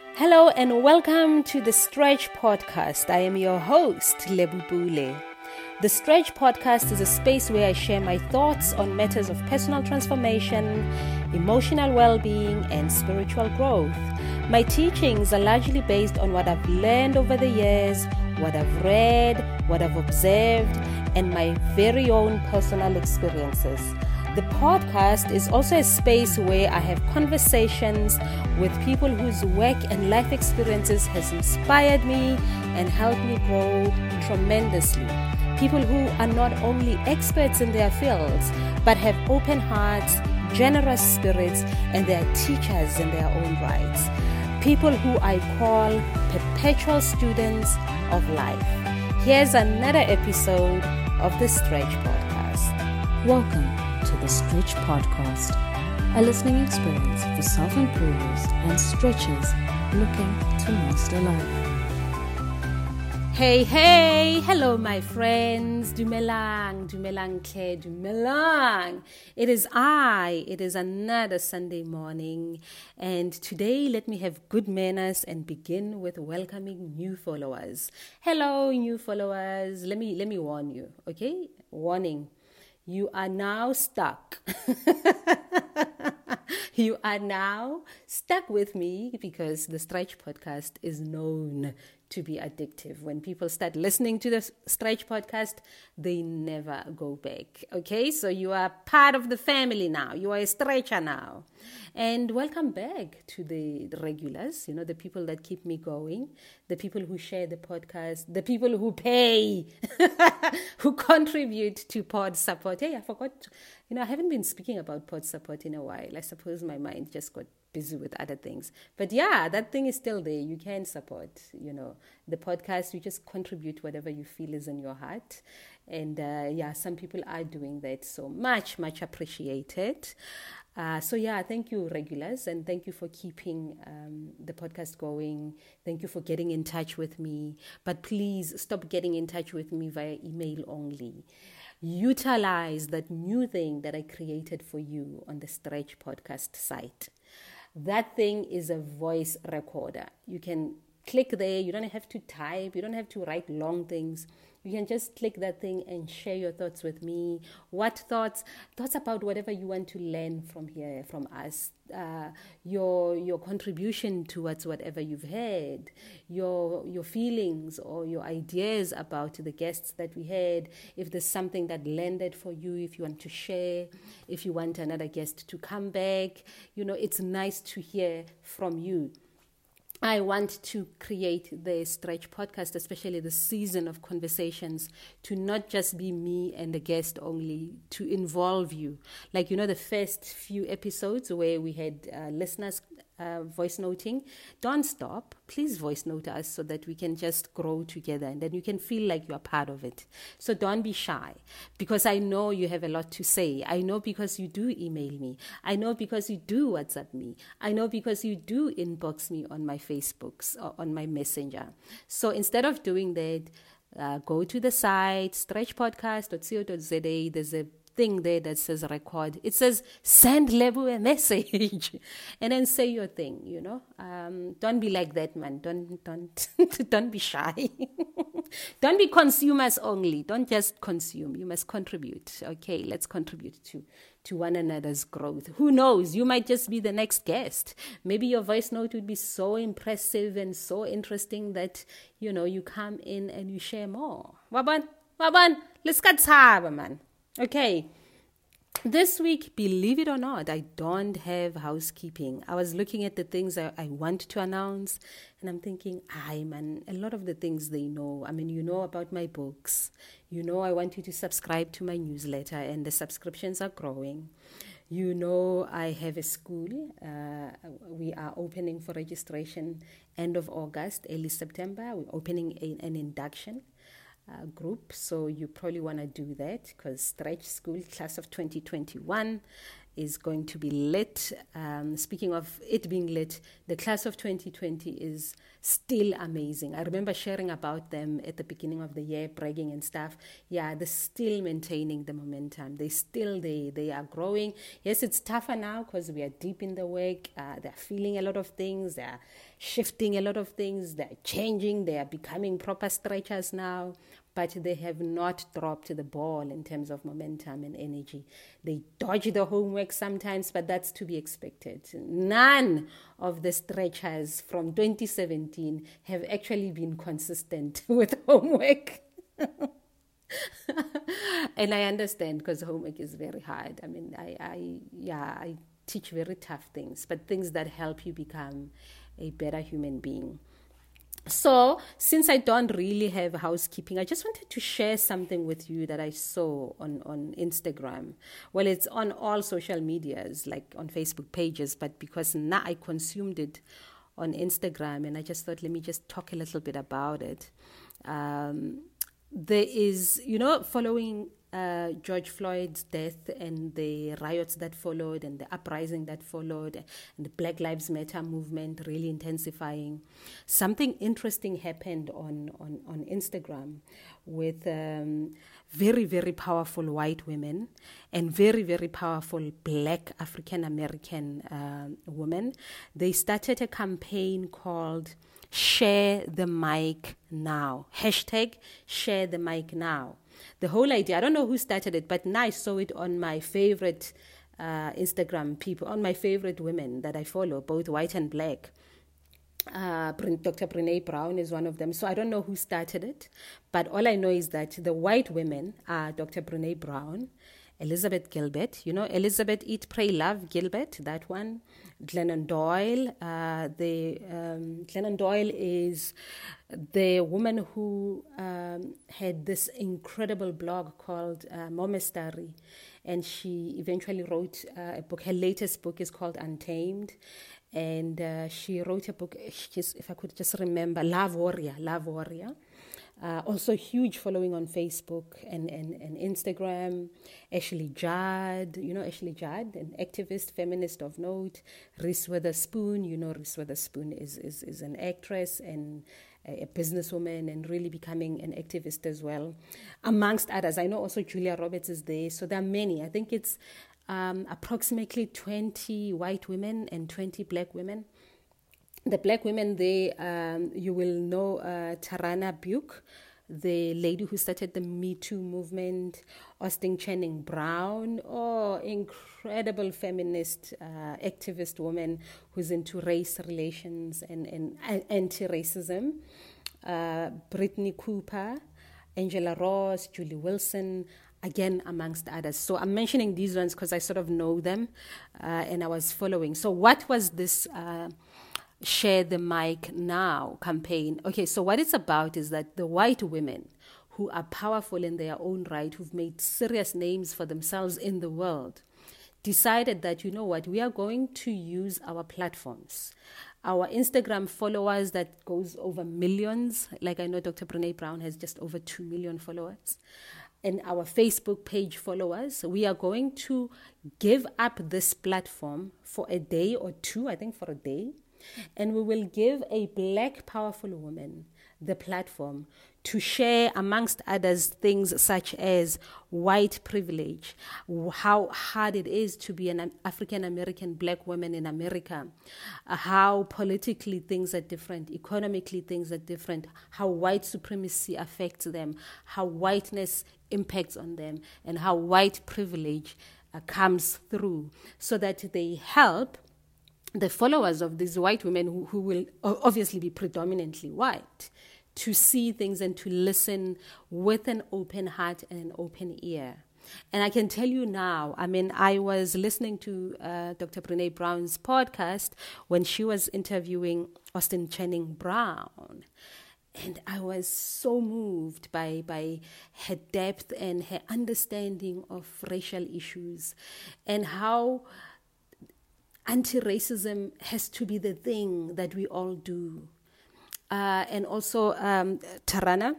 Hello and welcome to the Stretch Podcast. I am your host, Lebubule. The Stretch Podcast is a space where I share my thoughts on matters of personal transformation, emotional well-being, and spiritual growth. My teachings are largely based on what I've learned over the years, what I've read, what I've observed, and my very own personal experiences. The podcast is also a space where I have conversations with people whose work and life experiences has inspired me and helped me grow tremendously. People who are not only experts in their fields, but have open hearts, generous spirits, and they are teachers in their own rights. People who I call perpetual students of life. Here's another episode of the Stretch Podcast. Welcome to the Stretch Podcast, a listening experience for self-improvers and stretchers looking to master life. Hey, hello my friends, dumelang tle, dumelang. It is another Sunday morning, and today let me have good manners and begin with welcoming new followers. Hello new followers, let me warn you, okay? Warning. You are now stuck. You are now stuck with me because the Stretch Podcast is known to be addictive. When people start listening to the Stretch Podcast, they never go back. Okay, so you are part of the family now. You are a stretcher now. And welcome back to the regulars, the people that keep me going, the people who share the podcast, the people who pay, who contribute to pod support. Hey, I forgot, I haven't been speaking about pod support in a while. I suppose my mind just got busy with other things. But yeah, that thing is still there. You can support, the podcast. You just contribute whatever you feel is in your heart. And some people are doing that. So much appreciated. Thank you, regulars, and thank you for keeping the podcast going. Thank you for getting in touch with me. But please stop getting in touch with me via email only. Utilize that new thing that I created for you on the Stretch Podcast site. That thing is a voice recorder. You can click there. You don't have to type. You don't have to write long things. You can just click that thing and share your thoughts with me. What thoughts? Thoughts about whatever you want to learn from here, from us. Your contribution towards whatever you've heard. Your feelings or your ideas about the guests that we had. If there's something that landed for you, if you want to share, if you want another guest to come back. It's nice to hear from you. I want to create the Stretch Podcast, especially the season of conversations, to not just be me and the guest only, to involve you. Like, the first few episodes where we had listeners voice noting. Don't stop. Please voice note us so that we can just grow together and then you can feel like you are part of it. So don't be shy, because I know you have a lot to say. I know because you do email me. I know because you do WhatsApp me. I know because you do inbox me on my Facebooks or on my Messenger. So instead of doing that, go to the site, stretchpodcast.co.za. There's a thing there that says record. It says send Lebu a message and then say your thing. Don't be like that, man. Don't be shy. Don't be consumers only. Don't just consume. You must contribute. Okay, let's contribute to one another's growth. Who knows? You might just be the next guest. Maybe your voice note would be so impressive and so interesting that you come in and you share more. Waban, let's get started, man. Okay, this week, believe it or not, I don't have housekeeping. I was looking at the things I want to announce, and I'm thinking, man, a lot of the things they know. I mean, about my books. I want you to subscribe to my newsletter, and the subscriptions are growing. I have a school. We are opening for registration end of August, early September. We're opening an induction group, so you probably want to do that because Stretch School class of 2021 is going to be lit. Speaking of it being lit, the class of 2020 is still amazing. I remember sharing about them at the beginning of the year, bragging and stuff. Yeah, they're still maintaining the momentum. They are growing. Yes, it's tougher now because we are deep in the work. They're feeling a lot of things. They're shifting a lot of things. They're changing. They are becoming proper stretchers now. But they have not dropped the ball in terms of momentum and energy. They dodge the homework sometimes, but that's to be expected. None of the stretchers from 2017 have actually been consistent with homework. And I understand because homework is very hard. I mean, I teach very tough things, but things that help you become a better human being. So, since I don't really have housekeeping, I just wanted to share something with you that I saw on Instagram. Well, it's on all social medias, like on Facebook pages, but because now I consumed it on Instagram, and I just thought, let me just talk a little bit about it. There is, following George Floyd's death and the riots that followed and the uprising that followed and the Black Lives Matter movement really intensifying, something interesting happened on Instagram with very, very powerful white women and very, very powerful Black African-American women. They started a campaign called Share the Mic Now. Hashtag Share the Mic Now. The whole idea, I don't know who started it, but now I saw it on my favorite Instagram people, on my favorite women that I follow, both white and Black. Dr. Brené Brown is one of them. So I don't know who started it, but all I know is that the white women are Dr. Brené Brown, Elizabeth Gilbert, Elizabeth Eat, Pray, Love Gilbert, that one. Glennon Doyle. Glennon Doyle is the woman who had this incredible blog called Momastery, and she eventually wrote a book. Her latest book is called Untamed, and she wrote a book, if I could just remember, Love Warrior. Also huge following on Facebook and Instagram. Ashley Judd, Ashley Judd, an activist, feminist of note. Reese Witherspoon, Reese Witherspoon is an actress and a businesswoman and really becoming an activist as well, amongst others. I know also Julia Roberts is there. So there are many. I think it's approximately 20 white women and 20 Black women. The Black women, you will know Tarana Buke, the lady who started the Me Too movement, Austin Channing Brown, incredible feminist activist woman who's into race relations and anti-racism, Brittany Cooper, Angela Ross, Julie Wilson, again, amongst others. So I'm mentioning these ones because I sort of know them and I was following. So what was this Share the Mic Now campaign? Okay, so what it's about is that the white women who are powerful in their own right, who've made serious names for themselves in the world, decided that, we are going to use our platforms. Our Instagram followers that goes over millions, like I know Dr. Brené Brown has just over 2 million followers, and our Facebook page followers, we are going to give up this platform for a day or two, I think for a day, and we will give a Black powerful woman the platform to share, amongst others, things such as white privilege, how hard it is to be an African-American Black woman in America, how politically things are different, economically things are different, how white supremacy affects them, how whiteness impacts on them, and how white privilege comes through, so that they help the followers of these white women who will obviously be predominantly white to see things and to listen with an open heart and an open ear. And I can tell you now, I was listening to Dr. Brené Brown's podcast when she was interviewing Austin Channing Brown. And I was so moved by her depth and her understanding of racial issues and how anti-racism has to be the thing that we all do. And also Tarana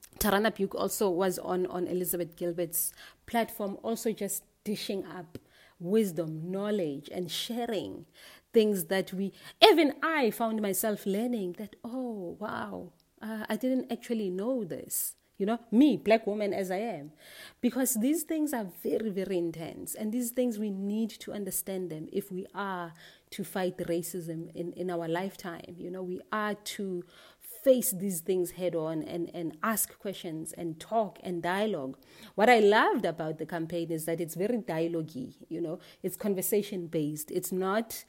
Buke also was on Elizabeth Gilbert's platform, also just dishing up wisdom, knowledge, and sharing things that even I found myself learning that, oh, wow, I didn't actually know this. Me, black woman as I am. Because these things are very, very intense. And these things, we need to understand them if we are to fight racism in our lifetime. We are to face these things head on and ask questions and talk and dialogue. What I loved about the campaign is that it's very dialogue-y, it's conversation based. It's not,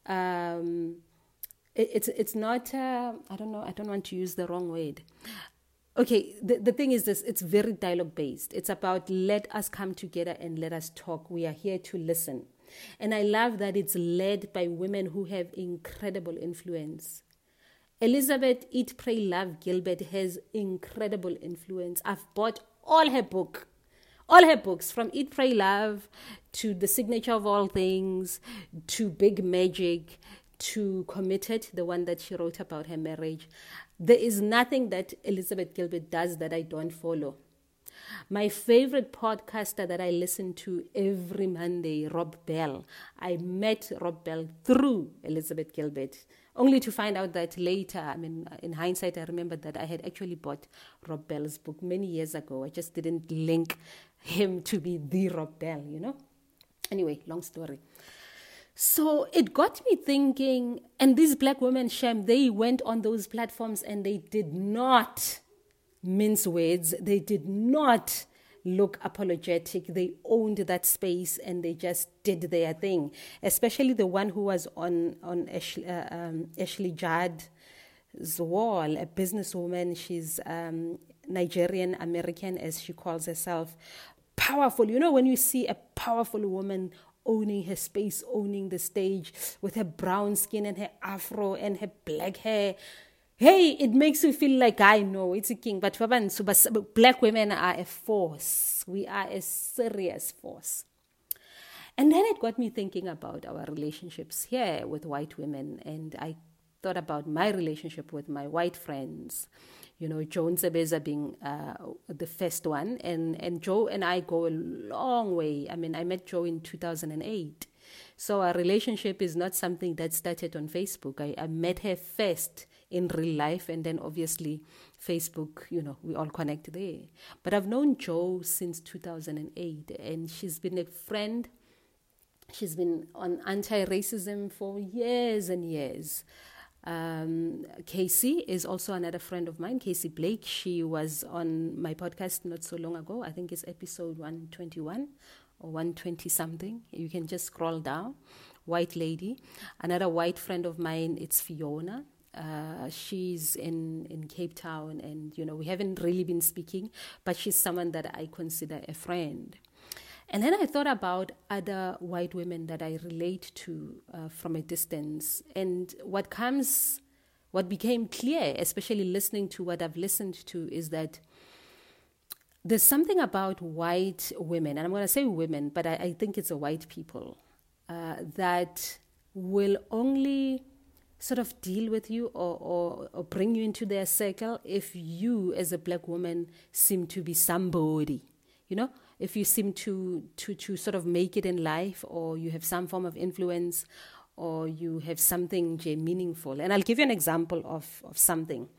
it's not, I don't know, I don't want to use the wrong word. Okay, the thing is this, it's very dialogue based. It's about let us come together and let us talk. We are here to listen. And I love that it's led by women who have incredible influence. Elizabeth Eat, Pray, Love Gilbert has incredible influence. I've bought all her books, from Eat, Pray, Love to The Signature of All Things to Big Magic to Committed, the one that she wrote about her marriage. There is nothing that Elizabeth Gilbert does that I don't follow. My favorite podcaster that I listen to every Monday, Rob Bell. I met Rob Bell through Elizabeth Gilbert, only to find out that later, in hindsight, I remember that I had actually bought Rob Bell's book many years ago. I just didn't link him to be the Rob Bell, Anyway, long story. So it got me thinking, and these black women, Shem, they went on those platforms and they did not mince words. They did not look apologetic. They owned that space and they just did their thing. Especially the one who was on Ashley Judd's wall, a businesswoman. She's Nigerian American, as she calls herself. Powerful. When you see a powerful woman owning her space, owning the stage with her brown skin and her afro and her black hair, hey, it makes you feel like, I know, it's a king. But black women are a force. We are a serious force. And then it got me thinking about our relationships here with white women. And I thought about my relationship with my white friends. Joe Nsebeza being the first one. And Joe and I go a long way. I met Joe in 2008. So our relationship is not something that started on Facebook. I met her first in real life, and then obviously Facebook, we all connect there. But I've known Joe since 2008, and she's been a friend. She's been on anti-racism for years and years. Casey is also another friend of mine, Casey Blake. She was on my podcast not so long ago. I think it's episode 121 or 120 something. You can just scroll down. White lady. Another white friend of mine, it's Fiona. She's in Cape Town, and we haven't really been speaking, but she's someone that I consider a friend. And then I thought about other white women that I relate to from a distance. And what became clear, especially listening to what I've listened to, is that there's something about white women, and I'm going to say women, but I think it's a white people, that will only sort of deal with you or bring you into their circle if you as a black woman seem to be somebody, if you seem to sort of make it in life, or you have some form of influence, or you have something meaningful. And I'll give you an example of something.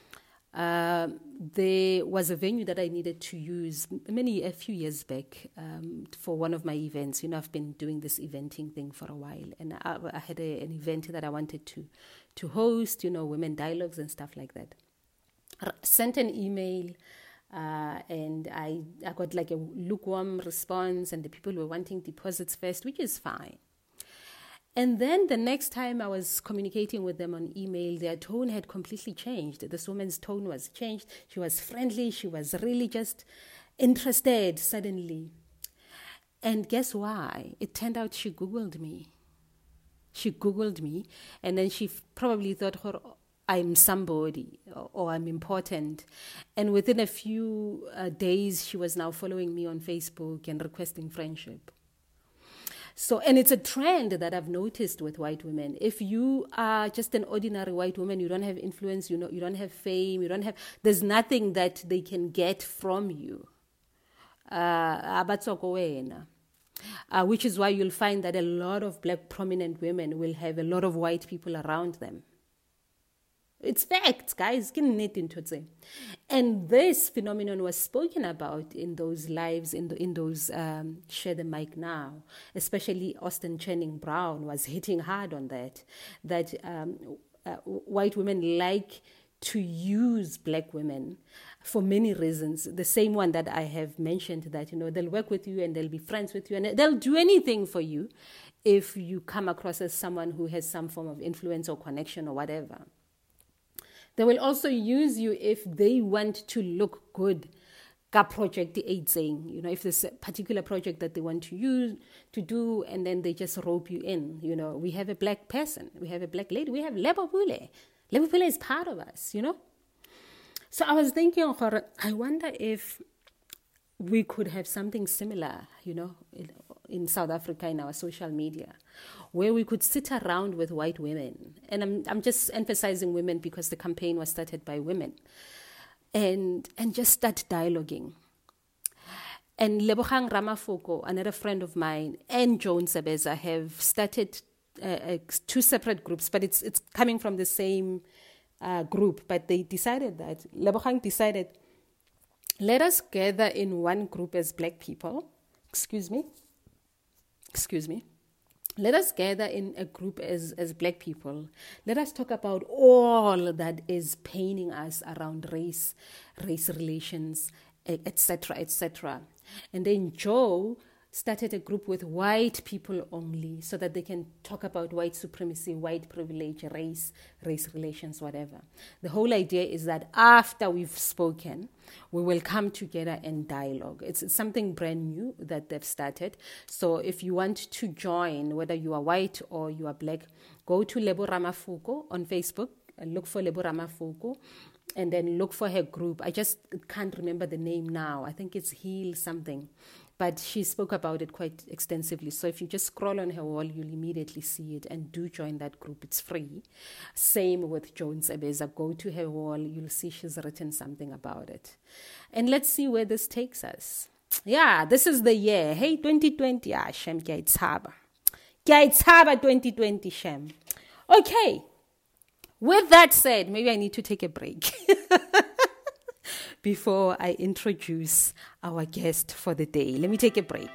There was a venue that I needed to use a few years back for one of my events. I've been doing this eventing thing for a while, and I had an event that I wanted to host, women dialogues and stuff like that. I sent an email, and I got like a lukewarm response, and the people were wanting deposits first, which is fine. And then the next time I was communicating with them on email, their tone had completely changed. This woman's tone was changed. She was friendly. She was really just interested suddenly. And guess why? It turned out she Googled me. And then she probably thought, I'm somebody, or I'm important. And within a few days, she was now following me on Facebook and requesting friendship. So, and it's a trend that I've noticed with white women. If you are just an ordinary white woman, you don't have influence, you don't have fame, there's nothing that they can get from you. which is why you'll find that a lot of black prominent women will have a lot of white people around them. It's facts, guys. And this phenomenon was spoken about in those lives, in those Share the Mic Now. Especially Austin Channing Brown was hitting hard on that white women like to use black women for many reasons. The same one that I have mentioned, that, they'll work with you and they'll be friends with you and they'll do anything for you if you come across as someone who has some form of influence or connection or whatever. They will also use you if they want to look good. Project saying, if there's a particular project that they want to do, and then they just rope you in. We have a black person, we have a black lady, we have Lebo Pule. Lebo Pule is part of us, So I was thinking, I wonder if we could have something similar, in South Africa, in our social media, where we could sit around with white women. And I'm just emphasizing women because the campaign was started by women. And just start dialoguing. And Lebogang Ramafoko, another friend of mine, and Joan Sebeza have started two separate groups, but it's coming from the same group. But they decided that, Lebogang decided, let us gather in one group as black people. Excuse me. Let us gather in a group as black people. Let us talk about all that is paining us around race relations, etc., etc. And then Joe started a group with white people only so that they can talk about white supremacy, white privilege, race relations, whatever. The whole idea is that after we've spoken, we will come together and dialogue. It's something brand new that they've started. So if you want to join, whether you are white or you are black, go to Lebo Ramafoko on Facebook and look for Lebo Ramafoko and then look for her group. I just can't remember the name now. I think it's Heal something. But she spoke about it quite extensively. So if you just scroll on her wall, you'll immediately see it. And do join that group. It's free. Same with Joan Sebeza. Go to her wall. You'll see she's written something about it. And let's see where this takes us. Yeah, this is the year. Hey, 2020. Ah, Shem, kya itshaba. Kya itshaba 2020, Shem. Okay. With that said, maybe I need to take a break. Before I introduce our guest for the day. Let me take a break.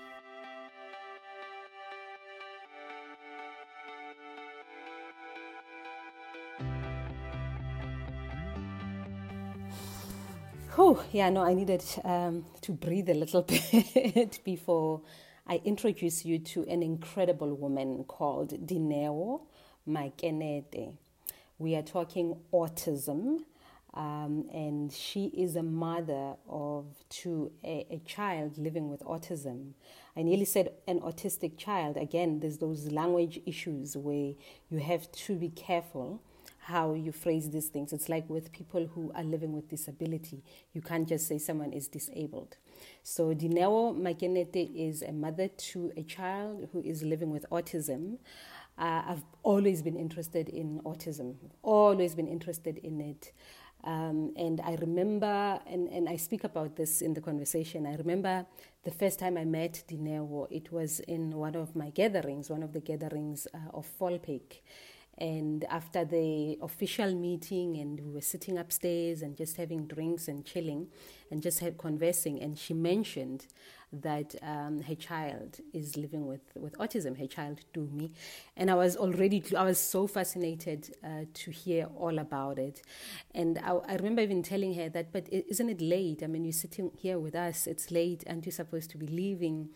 I needed to breathe a little bit before I introduce you to an incredible woman called Dineo Makenete. We are talking autism. And she is a mother to a child living with autism. I nearly said an autistic child. Again, there's those language issues where you have to be careful how you phrase these things. It's like with people who are living with disability. You can't just say someone is disabled. So Dineo Makenete is a mother to a child who is living with autism. I've always been interested in autism, always been interested in it. And I remember, and I speak about this in the conversation, I remember the first time I met Dineo, it was in one of the gatherings of Volpic. And after the official meeting, and we were sitting upstairs and just having drinks and chilling and just conversing, and she mentioned that her child is living with autism, her child Dumi. And I was so fascinated to hear all about it. And I remember even telling her that, but isn't it late? I mean, you're sitting here with us, it's late, aren't you supposed to be leaving?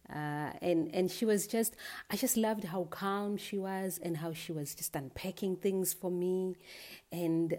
And she was I just loved how calm she was and how she was just unpacking things for me. And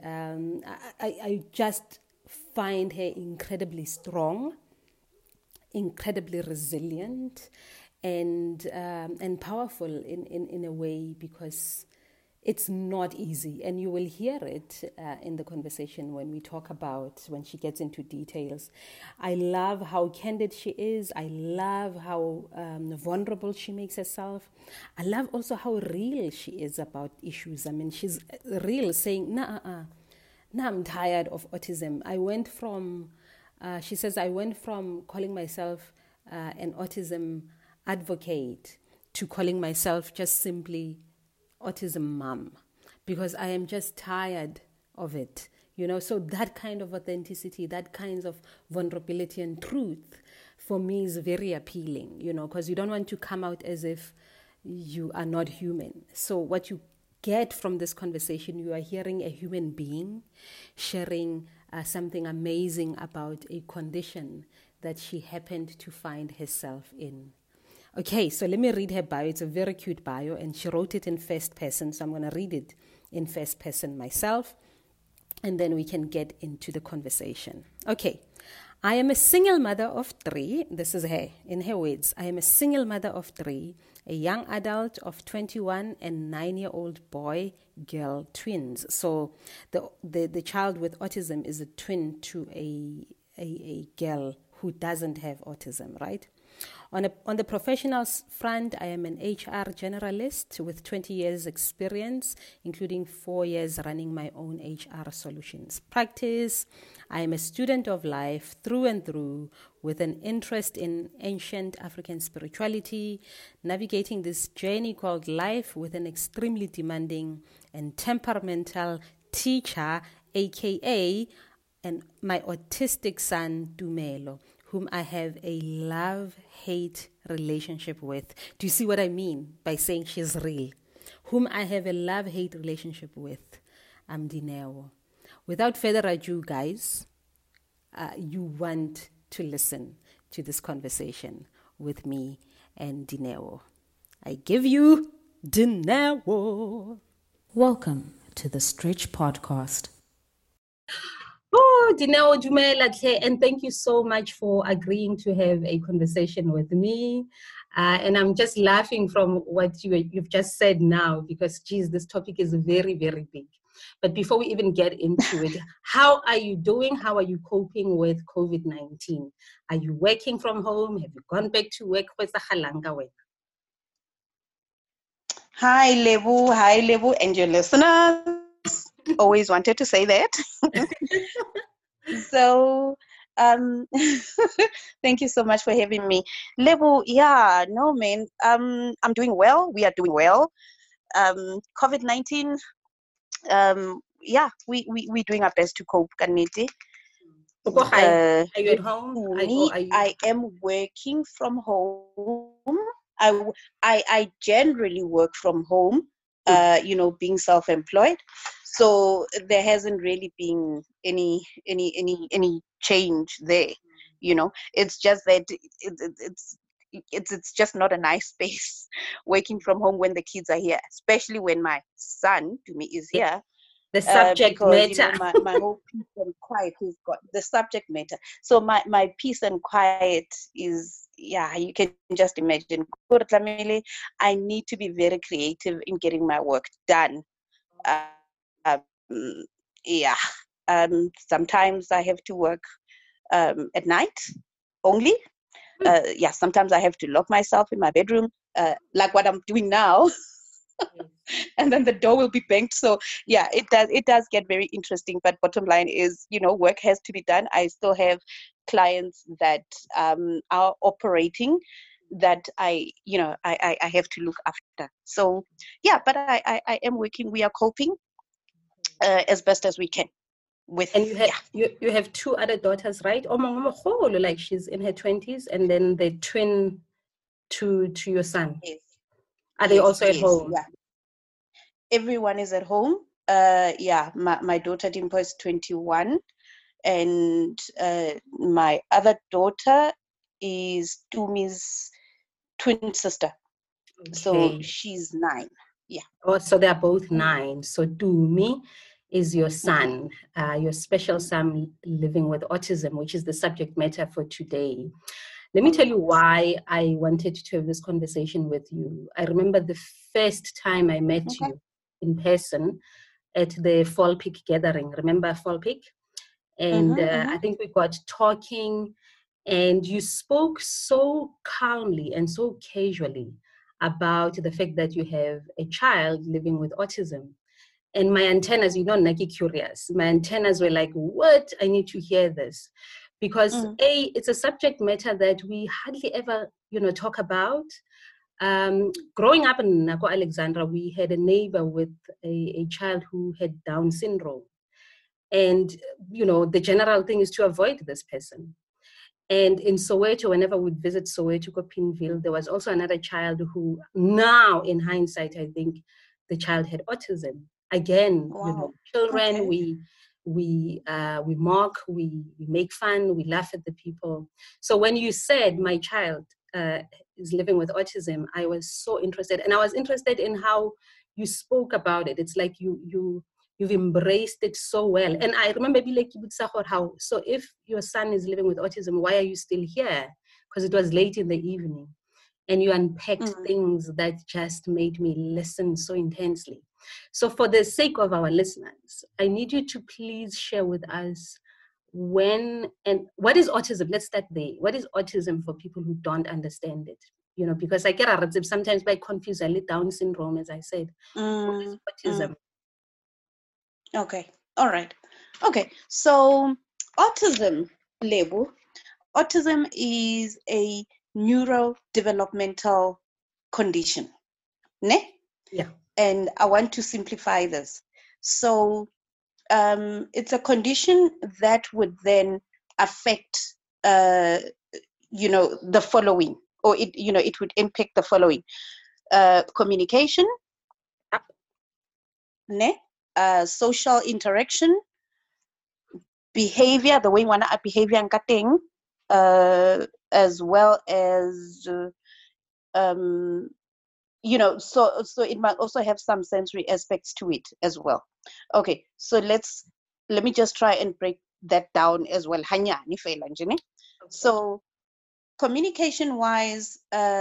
I just find her incredibly strong, incredibly resilient, and powerful in a way, because it's not easy, and you will hear it in the conversation when she gets into details. I love how candid she is. I love how vulnerable she makes herself. I love also how real she is about issues. I mean, she's real, saying, I'm tired of autism. She says, I went from calling myself an autism advocate to calling myself just simply autism mom, because I am just tired of it. So that kind of authenticity, that kinds of vulnerability and truth for me is very appealing, because you don't want to come out as if you are not human. So what you get from this conversation, you are hearing a human being sharing something amazing about a condition that she happened to find herself in. Okay, so let me read her bio. It's a very cute bio, and she wrote it in first person, so I'm going to read it in first person myself, and then we can get into the conversation. Okay. I am a single mother of 3. This is her, in her words. I am a single mother of 3, a young adult of 21, and 9-year-old boy-girl twins. So the child with autism is a twin to a girl who doesn't have autism, right? On the professional front, I am an HR generalist with 20 years experience, including 4 years running my own HR solutions practice. I am a student of life through and through, with an interest in ancient African spirituality, navigating this journey called life with an extremely demanding and temperamental teacher, aka and my autistic son, Dumelo, whom I have a love-hate relationship with. Do you see what I mean by saying she's real? Whom I have a love-hate relationship with. I'm Dineo. Without further ado, guys, you want to listen to this conversation with me and Dineo. I give you Dineo. Welcome to the Stretch Podcast. Oh, Dineo Dumela, and thank you so much for agreeing to have a conversation with me. And I'm just laughing from what you've just said now, because, geez, this topic is very, very big. But before we even get into it, how are you doing? How are you coping with COVID-19? Are you working from home? Have you gone back to work? Hi, Lebu, and your listeners. Always wanted to say that. So, thank you so much for having me. Lebu, yeah, no, man, I'm doing well. We are doing well. COVID-19, yeah, we're doing our best to cope, Kaniti. Are you at home? I am working from home. I generally work from home, being self-employed. So there hasn't really been any change there. It's just that it's just not a nice space working from home when the kids are here, especially when my son, to me, is here. The subject matter. My whole peace and quiet, he's got the subject matter. So my peace and quiet is, yeah, you can just imagine. I need to be very creative in getting my work done. Sometimes I have to work at night only. Sometimes I have to lock myself in my bedroom, like what I'm doing now. And then the door will be banged. So yeah, it does get very interesting. But bottom line is, work has to be done. I still have clients that are operating that I have to look after. So yeah, but I am working. We are coping as best as we can. And you have 2 other daughters, right? Like she's in her 20s, and then the twin to your son. Yes. Are they also at home? Yeah. Everyone is at home. My daughter Dimpo is 21, and my other daughter is Tumi's twin sister. Okay. So she's 9. Yeah. Oh, so they're both 9. So Tumi is your son, your special son living with autism, which is the subject matter for today. Let me tell you why I wanted to have this conversation with you. I remember the first time I met you in person at the Fall Peak gathering. Remember Fall Peak? And I think we got talking, and you spoke so calmly and so casually about the fact that you have a child living with autism. And my antennas, Naki curious. My antennas were like, what? I need to hear this. Because it's a subject matter that we hardly ever talk about. Growing up in Nako Alexandra, we had a neighbor with a child who had Down syndrome. And, the general thing is to avoid this person. And in Soweto, whenever we'd visit Soweto, Pinville, there was also another child who, now in hindsight, I think the child had autism. Again, Wow. Children, Okay. we mock, we make fun, we laugh at the people. So when you said my child is living with autism, I was so interested, and I was interested in how you spoke about it. It's like you've embraced it so well. And I remember how, so if your son is living with autism, why are you still here? Because it was late in the evening. And you unpacked things that just made me listen so intensely. So for the sake of our listeners, I need you to please share with us when and what is autism? Let's start there. What is autism for people who don't understand it? Because I get sometimes by confused, Down syndrome, as I said. What is autism? Okay. All right. Okay. So autism, autism is a neurodevelopmental condition. Ne? Yeah. And I want to simplify this. So it's a condition that would then affect the following, or it would impact the following: communication, ne? Social interaction, behavior, the way one behavior and cutting, as well as so it might also have some sensory aspects to it as well. Okay, so let me just try and break that down as well. So communication wise,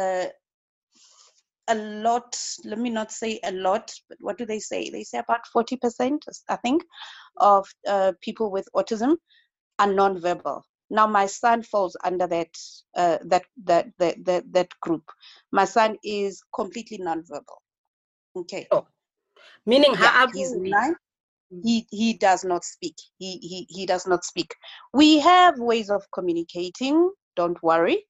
a lot, let me not say a lot, but what do they say? They say about 40%, I think, of people with autism are nonverbal. Now, my son falls under that group. My son is completely nonverbal. Okay. Oh. Meaning, he's 9. He does not speak. He does not speak. We have ways of communicating. Don't worry.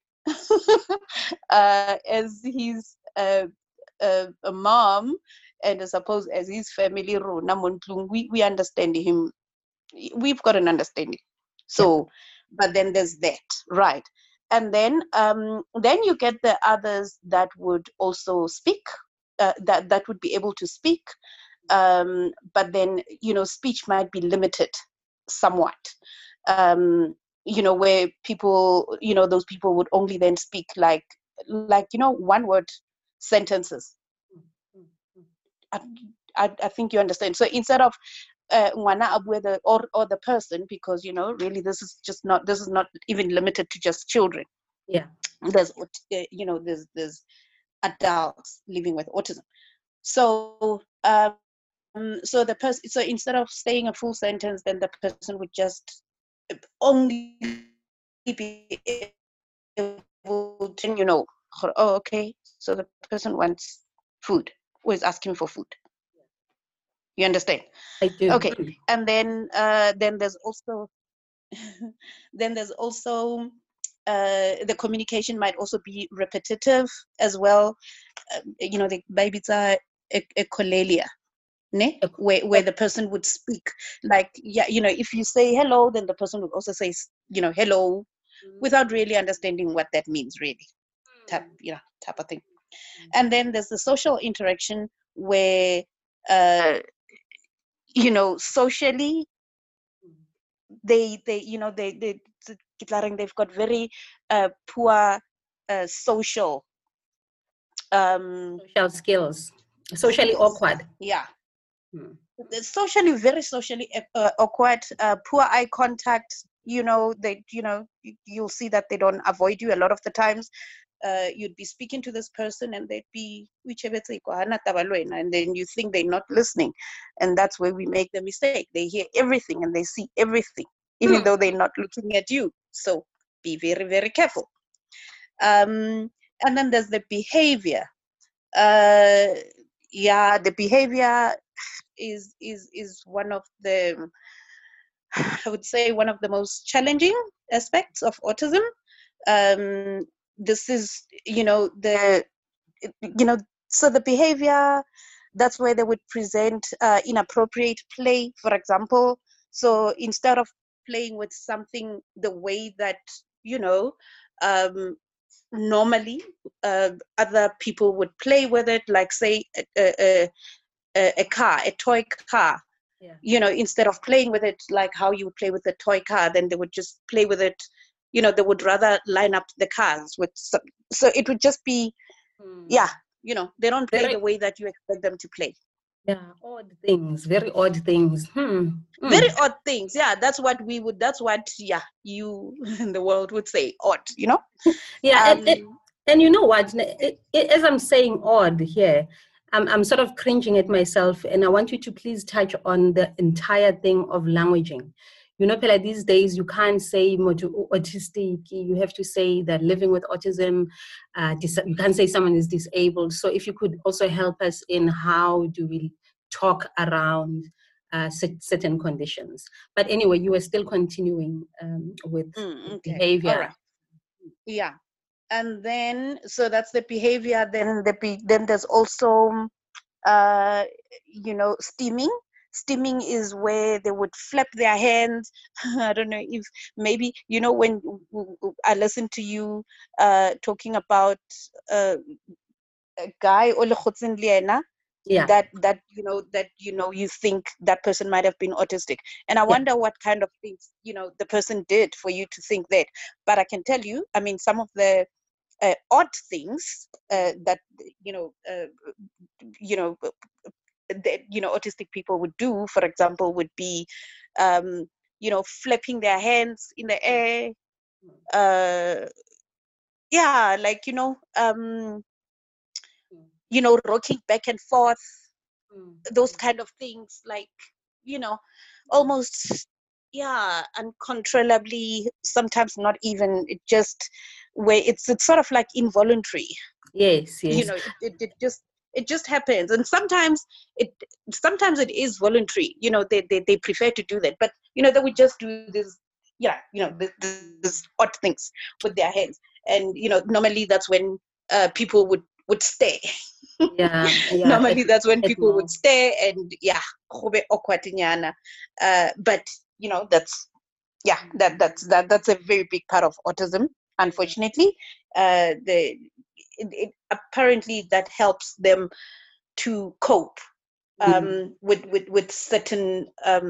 As he's a mom, and I suppose as his family, we understand him. We've got an understanding. So, but then there's that, right? And then you get the others that would also speak, that would be able to speak, but then speech might be limited somewhat. Where people, those people would only then speak like one word sentences. I think you understand. So instead of or the person, because really this is not even limited to just children. Yeah, there's there's adults living with autism. So so the person, so instead of saying a full sentence, then the person would just only be able to oh, okay, so the person wants food, or is asking for food. You understand? I do. Okay. And then there's also the communication might also be repetitive as well. The babies are echolalia, ne? Where the person would speak like, if you say hello, then the person would also say hello, without really understanding what that means, really, type of thing. And then there's the social interaction where socially they've got very poor social skills, socially awkward. Yeah. Socially, very socially awkward, poor eye contact. You'll see that they don't avoid you a lot of the times. You'd be speaking to this person and they'd be, and then you think they're not listening, and that's where we make the mistake. They hear everything and they see everything, even though they're not looking at you. So be very, very careful. And then there's the behavior. The behavior is one of the, I would say, one of the most challenging aspects of autism. this is, so the behavior, that's where they would present inappropriate play, for example. So instead of playing with something the way that, normally other people would play with it, like say a car, a toy car. Yeah. Instead of playing with it like how you would play with a toy car, then they would just play with it. They would rather line up the cars with some, so it would just be, they don't play Very, the way that you expect them to play. yeah, odd things, very odd things. Very odd things. Yeah, that's what you in the world would say odd, Yeah, Um, and you know what? As I'm saying odd here, I'm sort of cringing at myself, and I want you to please touch on the entire thing of languaging. Pela, these days you can't say autistic. You have to say that living with autism. You can't say someone is disabled. So if you could also help us in how do we talk around certain conditions. But anyway, you are still continuing with okay. behavior. All right. Yeah. And then, so that's the behavior. Then then there's also, steaming. Steaming is where they would flap their hands. I don't know if maybe, when I listen to you talking about a guy, Yeah. that you think that person might have been autistic, and I wonder what kind of things the person did for you to think that. But I can tell you, I mean, some of the odd things that autistic people would do, for example, would be flapping their hands in the air, like rocking back and forth, those kind of things, like almost uncontrollably, sometimes not even, it just where it's sort of like involuntary. Yes. It just happens, and sometimes it is voluntary. They prefer to do that, but they would just do this, this odd things with their hands, and normally that's when people would stare. Yeah. Normally that's when people would stare, and gobe awkward nyana. But that's that's a very big part of autism, unfortunately. Apparently that helps them to cope with certain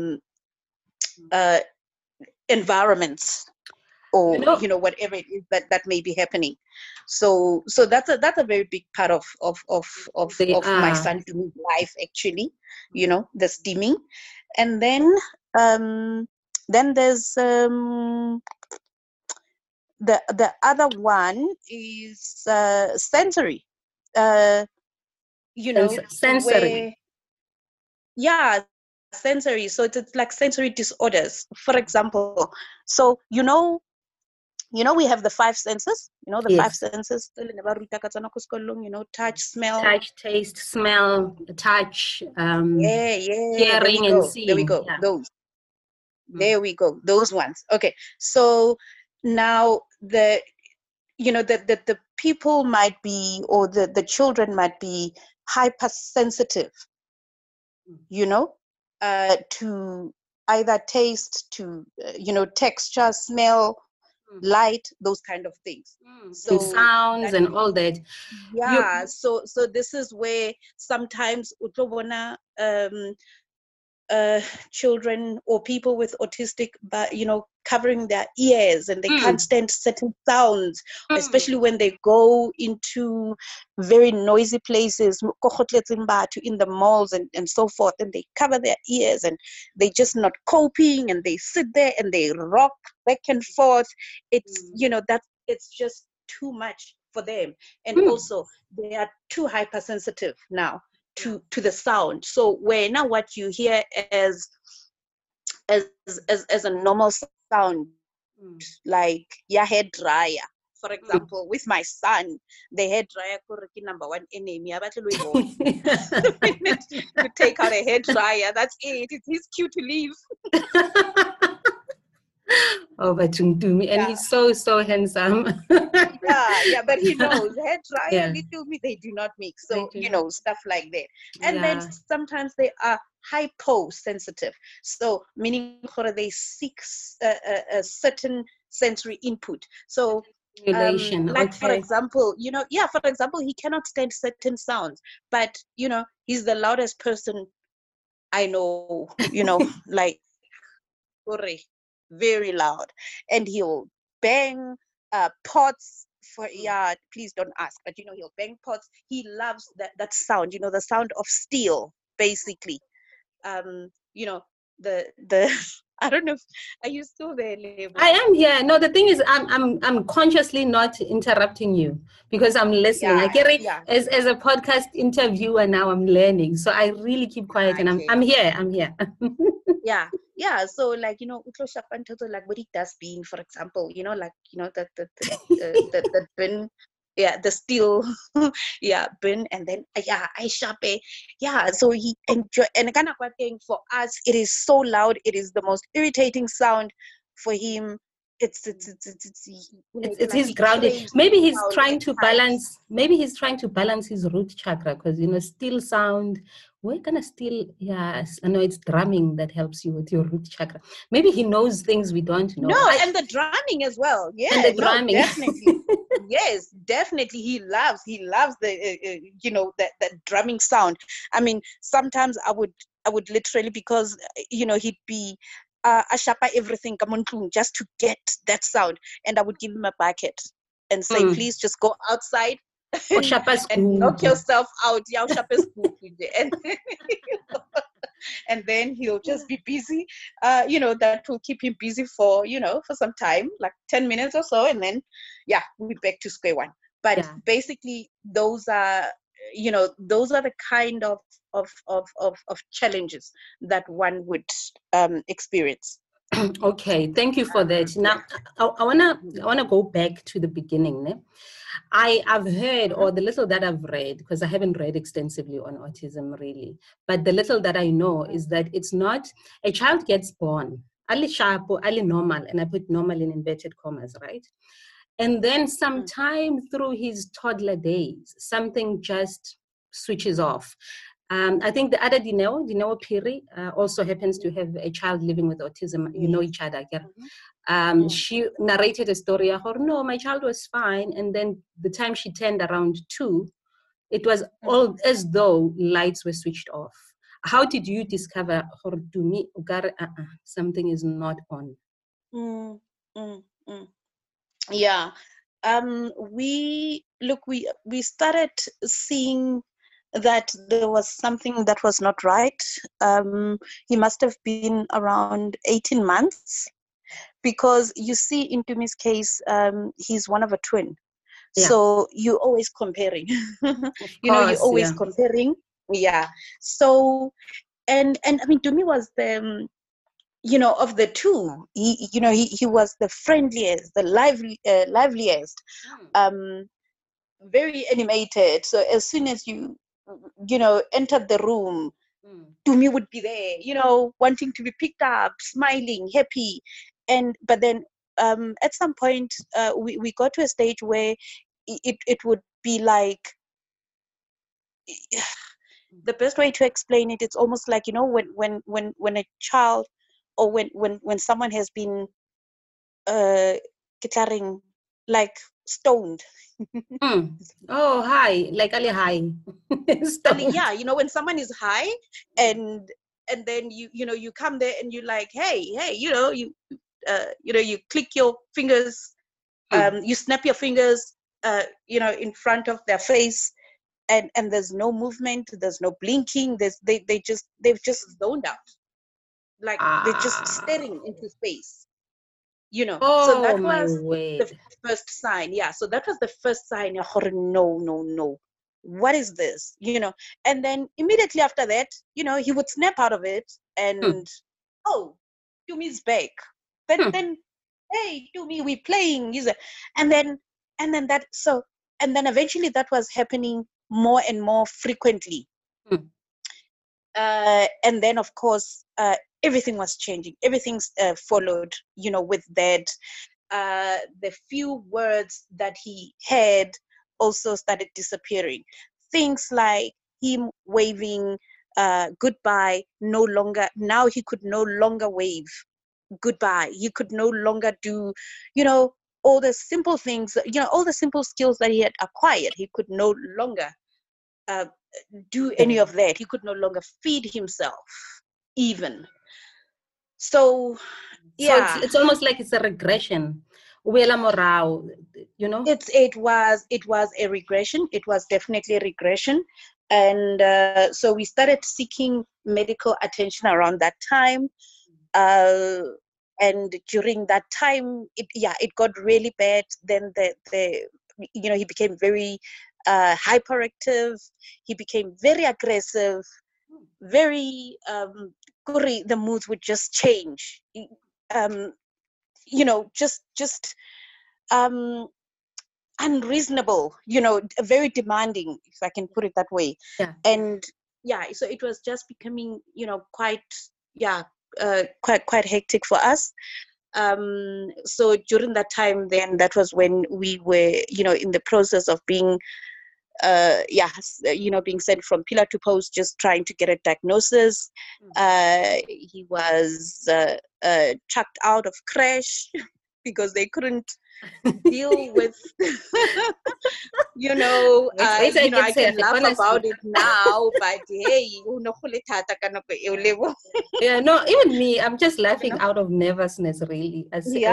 environments, or whatever it is that may be happening. So that's a very big part of my son doing life, actually, the steaming. And then there's the other one is sensory. Sensory. Sensory. So it's like sensory disorders. For example, so we have the five senses. The five senses. Touch, smell, taste, smell, touch. Hearing and seeing. There we go. Yeah. Those. There we go. Those ones. Okay. So now the people might be, or the children might be hypersensitive, to either taste, to texture, smell, light, those kind of things. So and sounds and all that. Yeah. So this is where sometimes children or people with autistic, but covering their ears, and they can't stand certain sounds, especially when they go into very noisy places, in the malls and so forth, and they cover their ears, and they just not coping, and they sit there and they rock back and forth. It's it's just too much for them, and also they are too hypersensitive now to the sound. So where now what you hear as a normal sound, like your hair dryer, for example, with my son, the hair dryer number one enemy. The minute you take out a hair dryer, that's it. It's his cue to leave. Oh, but Tumi, and he's so handsome. Yeah, but he knows hair dryer Yeah, little me, they do not mix. they So, do not. stuff like that. And then Yeah. sometimes they are hyposensitive. So, meaning they seek a certain sensory input. So, Stimulation. like for Okay. example, for example, he cannot stand certain sounds, but he's the loudest person I know, like sorry, very loud, and he'll bang pots for please don't ask, but he'll bang pots. He loves that sound, the sound of steel, basically. You know the I don't know if are you still there, Lebo? I am here. No, the thing is, I'm consciously not interrupting you because I'm listening. I Yeah, get it yeah, as a podcast interviewer now. I'm learning, so I really keep quiet, and I'm okay. I'm here. I'm here. Yeah, so like utlo shapa ntho like what it does being, for example, like the bin, the steel, bin, and then I shape, so he enjoy. And kind of thing, for us it is so loud, it is the most irritating sound. For him, It's like his he grounding. craves that Maybe he's sound trying at to times. balance. Maybe he's trying to balance his root chakra because still sound. We're gonna still. Yes, I know it's drumming that helps you with your root chakra. Maybe he knows things we don't No, know. and the drumming as well. And Yeah, the no, drumming. definitely. Yes, definitely. He loves the that drumming sound. I mean, sometimes I would literally, because he'd be ashapa everything just to get that sound, and I would give him a bucket and say, please just go outside Or and, Shapa's knock good. yourself out. Yeah, shapa is good. And and then he'll just be busy. That will keep him busy for for some time, like 10 minutes or so, and then we're back to square one. But Yeah. basically, those are the kind of challenges that one would experience. Okay, thank you for that. Now, I wanna go back to the beginning. Ne? I've heard, or the little that I've read, because I haven't read extensively on autism really, but the little that I know is that it's not a child gets born, ali sharp or ali normal, and I put normal in inverted commas, right? And then sometime through his toddler days, something just switches off. I think the other Dineo Piri, also happens to have a child living with autism. You know each other. She narrated a story of her, no, my child was fine. And then the time she turned around 2, it was all as though lights were switched off. How did you discover something is not on? Mm, mm, mm. Yeah. We started seeing that there was something that was not right. He must have been around 18 months, because you see, in Tumi's case, he's one of a twin. Yeah, So you're always comparing. of You're course. always Yeah. comparing. Yeah. So, and I mean, Tumi was the of the two. He was the friendliest, the liveliest, very animated. So as soon as you entered the room, Tumi would be there, wanting to be picked up, smiling, happy. But then at some point, we got to a stage where it would be like, the best way to explain it, it's almost like, when a child, or when someone has been declaring, like, stoned. Oh, hi, like Ali, hi. Stoned. Yeah, when someone is high, and then you come there and you like, hey, you click your fingers, you snap your fingers, in front of their face, and there's no movement, there's no blinking, they've just zoned out, like they're just staring into space. So Oh, that my was the word. first sign. Yeah, so that was the first sign. No, no, no, what is this? And then immediately after that, he would snap out of it, Hmm. and oh, Tumi's back. Then hey, Tumi, we playing. And then that, so, and then eventually that was happening more and more frequently. Hmm. And then, of course, everything was changing. Everything followed, with that. The few words that he had also started disappearing. Things like him waving goodbye no longer. Now he could no longer wave goodbye. He could no longer do, all the simple things, all the simple skills that he had acquired. He could no longer do any of that. He could no longer feed himself, even. So, yeah. So it's almost like it's a regression. It was a regression. It was definitely a regression. And so we started seeking medical attention around that time. And during that time, it got really bad. Then he became very hyperactive. He became very aggressive, very the moods would just change. Just unreasonable, very demanding, if I can put it that way. Yeah. And so it was just becoming, quite hectic for us. So during that time, then that was when we were, in the process of being being sent from pillar to post, just trying to get a diagnosis. He was chucked out of crash because they couldn't deal with, I can laugh about it now, but hey, yeah, no, even me, I'm just laughing out of nervousness, really.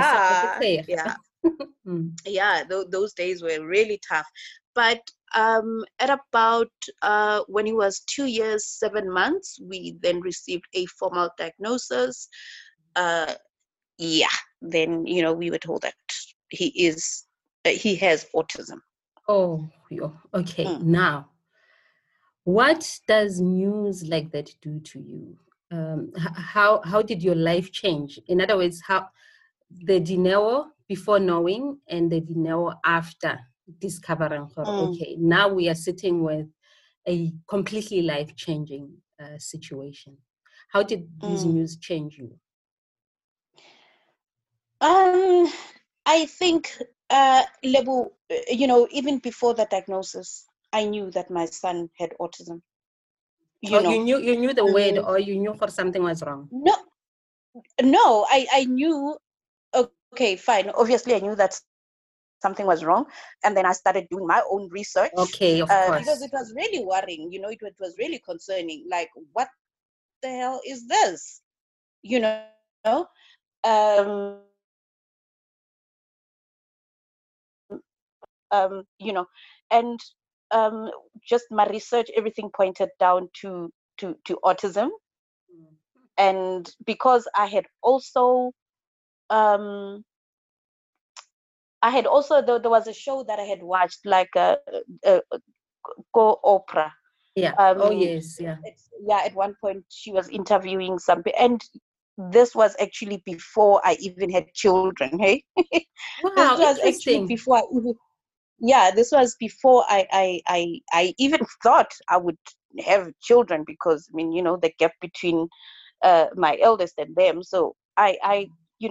Those days were really tough. But at about when he was 2 years, 7 months, we then received a formal diagnosis. Then we were told that he has autism. Oh, okay. Now, what does news like that do to you? How did your life change? In other words, how the Dineo before knowing and the Dineo after discovering her. Okay, now we are sitting with a completely life-changing situation. How did these news change you? I think, Lebu, even before the diagnosis, I knew that my son had autism. You knew the word, or you knew for something was wrong? No, I knew. Okay, fine. Obviously, I knew that something was wrong, and then I started doing my own research. Okay, of course. Because it was really worrying. It was really concerning. Like, what the hell is this? And just my research, everything pointed down to autism. And because I had also there was a show that I had watched, like Go Oprah. Yeah. Yes. Yeah. At one point she was interviewing somebody, and this was actually before I even had children. Hey, wow, this was actually before this was before I even thought I would have children, because the gap between my eldest and them. So I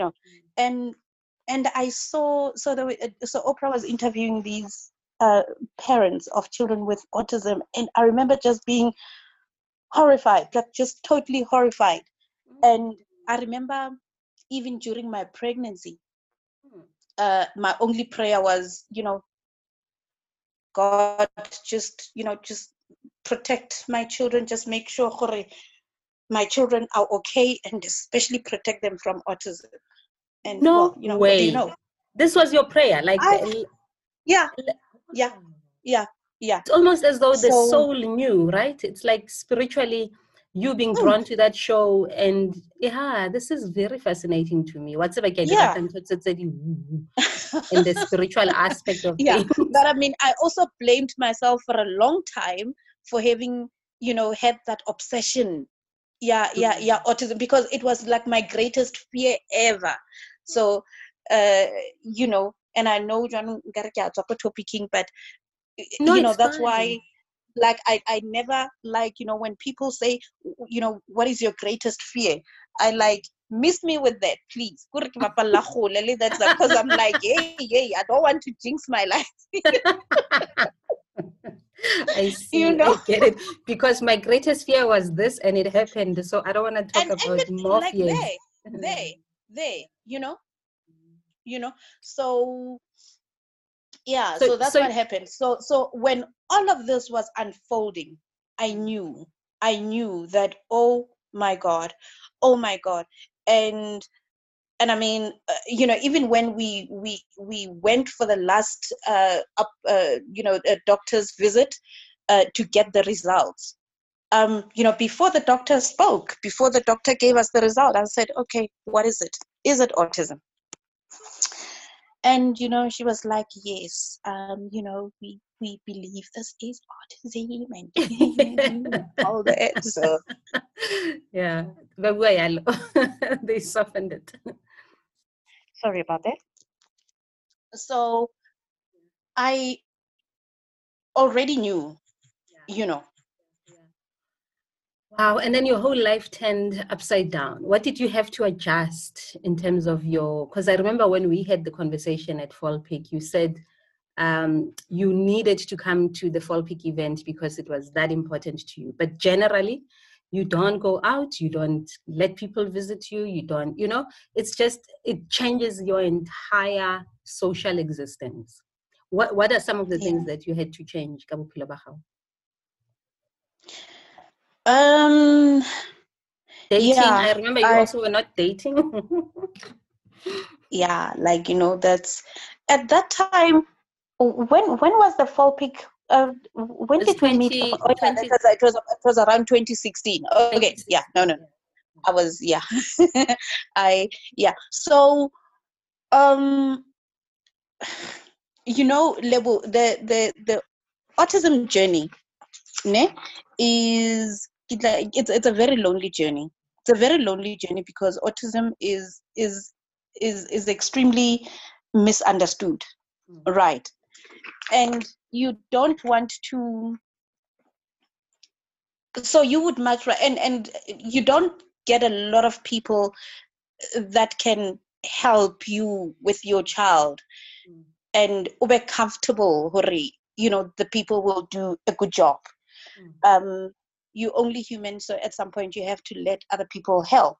and I saw, so Oprah was interviewing these parents of children with autism, and I remember just being horrified, like just totally horrified. And I remember even during my pregnancy, my only prayer was, God, just protect my children, just make sure my children are okay, and especially protect them from autism. And no way. This was your prayer, like yeah. It's almost as though the soul knew, right? It's like spiritually you being drawn to that show, and this is very fascinating to me. What's in the spiritual aspect of things. But I mean, I also blamed myself for a long time for having, had that obsession. Autism, because it was like my greatest fear ever. So, and I know John Garkia topicking, but that's fine. Why like I never, like, when people say, what is your greatest fear? I like, miss me with that, please. That's because I'm like, hey, I don't want to jinx my life. I see. I get it. Because my greatest fear was this and it happened. So I don't want to talk about more like fears. So yeah, so that's what happened. So when all of this was unfolding, I knew that, oh my God. And I mean, even when we went for the last doctor's visit to get the results, before the doctor spoke, before the doctor gave us the result, I said, okay, what is it? Is it autism? And she was like, yes, we believe this is autism and all that. So yeah, they softened it. Sorry about that. So I already knew, Wow. And then your whole life turned upside down. What did you have to adjust in terms of because I remember when we had the conversation at Fall Peak, you said you needed to come to the Fall Peak event because it was that important to you. But generally, you don't go out, you don't let people visit you, you don't, it's just, it changes your entire social existence. What are some of the things that you had to change? Dating, I remember you also were not dating. Yeah, like, that's at that time. When was the Fall Peak? When did we meet? It was around 2016. Okay, 2016. Yeah, no. I was, So, Lebo, the autism journey, it's a very lonely journey. It's a very lonely journey because autism is extremely misunderstood, right? And you don't want to, so you would much rather, and you don't get a lot of people that can help you with your child and be comfortable, the people will do a good job. You're only human, so at some point you have to let other people help.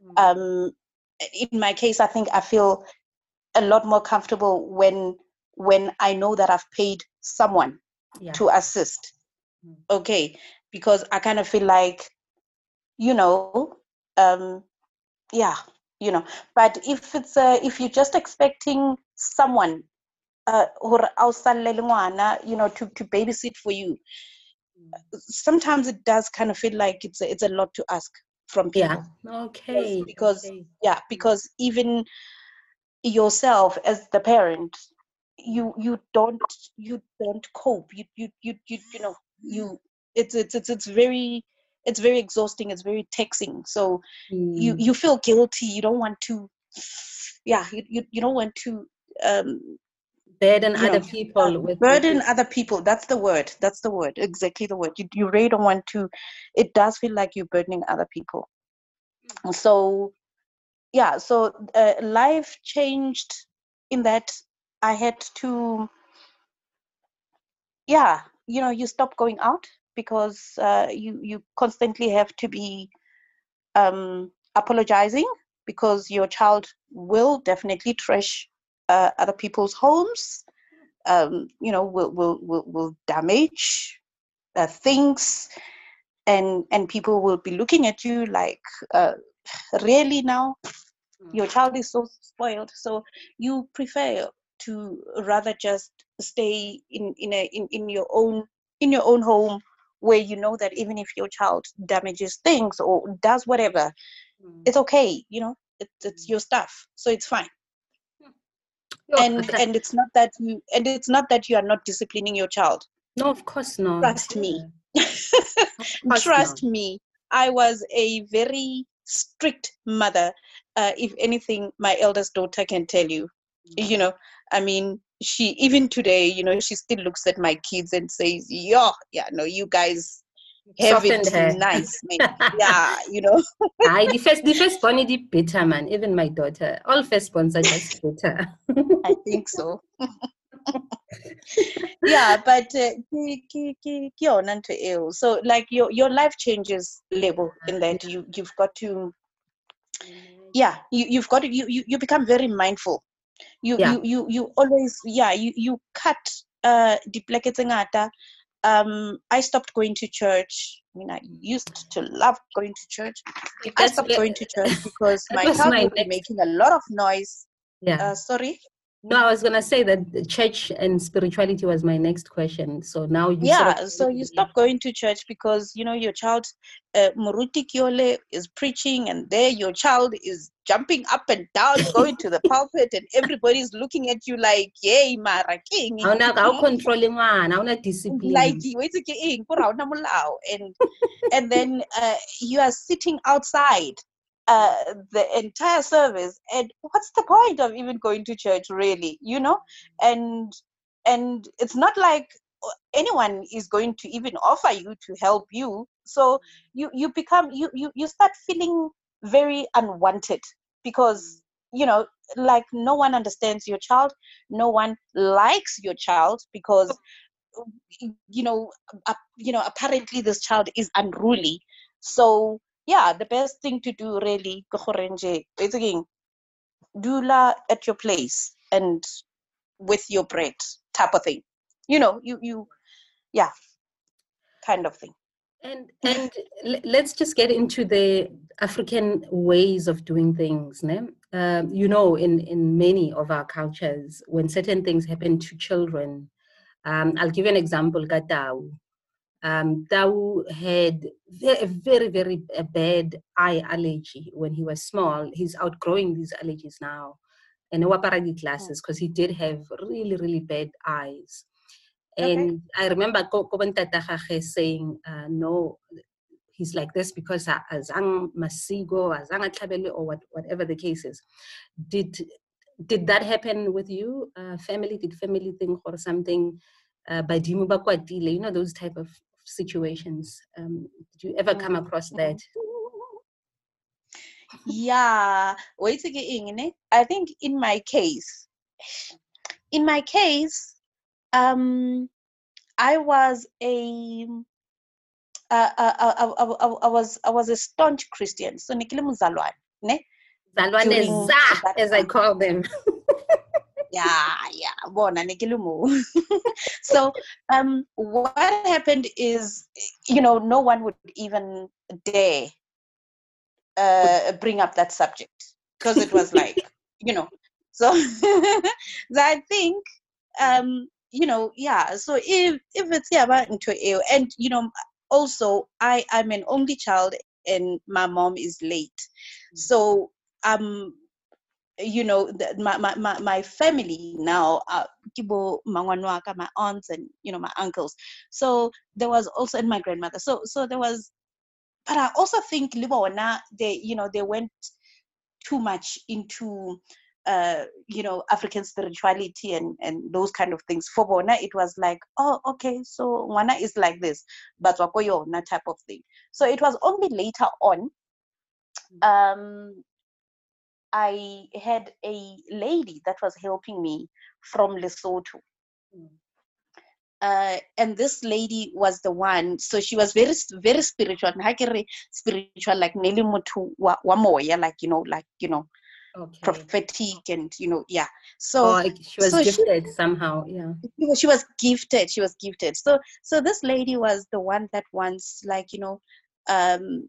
In my case, I think I feel a lot more comfortable when I know that I've paid someone to assist. Okay, because I kind of feel like, but if you're just expecting someone to babysit for you, sometimes it does kind of feel like it's a lot to ask from people. Okay. Because even yourself as the parent, you don't cope. It's very exhausting. It's very taxing. So you feel guilty. You don't want to. You don't want to. Burden other people other people. That's the word. Exactly the word. You really don't want to. It does feel like you're burdening other people. So life changed in that I had to, you stop going out because you constantly have to be apologizing because your child will definitely trash other people's homes, will damage things, and people will be looking at you like, really now? Your child is so spoiled. So you prefer to rather just stay in your own home, where you know that even if your child damages things or does whatever, it's okay. It's your stuff, so it's fine. And it's not that you are not disciplining your child. No, of course not. Trust me. Trust me. I was a very strict mother. If anything, my eldest daughter can tell you. I mean, she, even today, she still looks at my kids and says, yeah, no, you guys have Softened it her. nice, man. Yeah, The firstborn is better, man. Even my daughter, all firstborns are just better. I think so. Yeah, but so like your life changes, Lebo, in that you've got to, you've got to, you become very mindful. You always, you cut I stopped going to church. I mean, I used to love going to church. I stopped going to church because my child would be making a lot of noise. Sorry? No, I was going to say that the church and spirituality was my next question. So now you so you stop going to church because, your child, Muruti Kiole, is preaching, and there your child is jumping up and down, going to the pulpit, and everybody's looking at you like, yay, Mara King. How controlling one, how not discipline. Like, and then you are sitting outside the entire service, and what's the point of even going to church, really? And it's not like anyone is going to even offer you to help you, so you become, you start feeling very unwanted, because like, no one understands your child, no one likes your child, because apparently this child is unruly. So the best thing to do, really, dula at your place and with your bread, type of thing. You kind of thing. And let's just get into the African ways of doing things. In many of our cultures, when certain things happen to children, I'll give you an example. Tau had a very, very bad eye allergy when he was small. He's outgrowing these allergies now. And no paradi glasses, because he did have really, really bad eyes. And I remember Kobantata saying, no, he's like this because Azang Masigo, Azang Tlabele, or whatever the case is. Did that happen with you? Did family think or something? By Dimuba Kwatile, those type of situations. Did you ever come across that? Yeah, wait again. I think in my case, I was I was a staunch Christian. So nikile muzalwane, ne? Zalwane as I call them. Bona nikile mo. So what happened is, no one would even dare bring up that subject, because it was like, so I think so if it's into you, and also I'm an only child, and my mom is late, so my family now, my aunts and my uncles, so there was also, and my grandmother, so there was, but I also think Libona, they went too much into African spirituality and those kind of things. For Bona, it was like, oh, okay, so Wana is like this, but Wakoyo, that type of thing. So it was only later on, I had a lady that was helping me from Lesotho. And this lady was the one, so she was very, very spiritual, spiritual, like Nelly Mutu Wamoya, okay. Prophetic, and so she was gifted somehow. She was gifted. So this lady was the one that once, and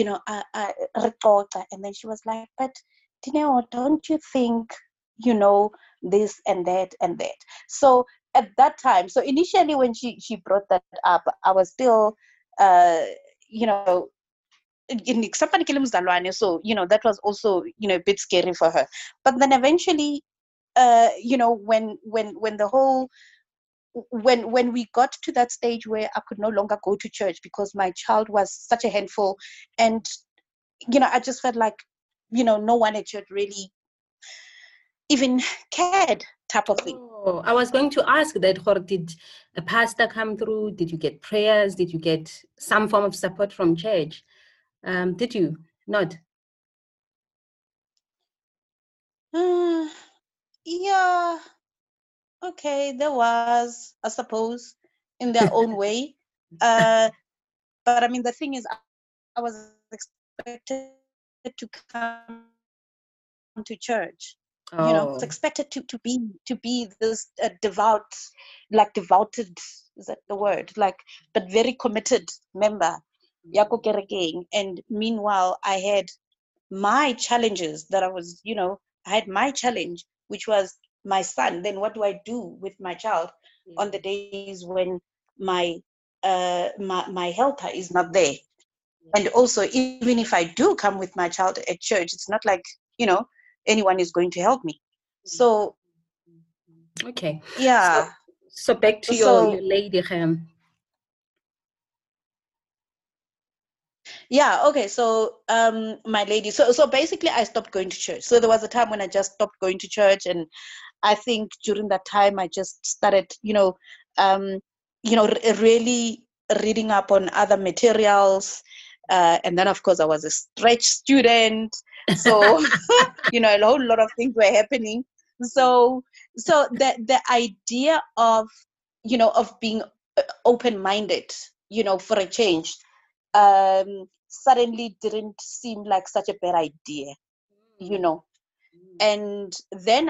then she was like, but Dineo, don't you think this and that and that? So at that time, so initially when she brought that up, I was still so that was also a bit scary for her. But then eventually when the whole when we got to that stage where I could no longer go to church because my child was such a handful, and I just felt like no one at church really even cared, type of thing. Oh, I was going to ask that, or did a pastor come through? Did you get prayers? Did you get some form of support from church? Did you not? Yeah, okay, there was, I suppose, in their own way. But I mean, the thing is, I was expected to come to church. You know, it's Oh, expected to be this devout, like devoted, is that the word? Like, but very committed member. Yako kerekeng. And meanwhile, I had my challenges that I was, you know, I had my challenge, which was my son. Then what do I do with my child on the days when my my helper is not there? And also, even if I do come with my child at church, it's not like, you know, anyone is going to help me. So okay. yeah, So back to so your lady, yeah, okay. So my lady, so basically I stopped going to church. So there was a time when I just stopped going to church, and I think during that time I just started, really reading up on other materials. And then of course I was a stretch student. So, you know, a whole lot of things were happening. So the idea of, you know, of being open-minded, you know, for a change, suddenly didn't seem like such a bad idea, you know. And then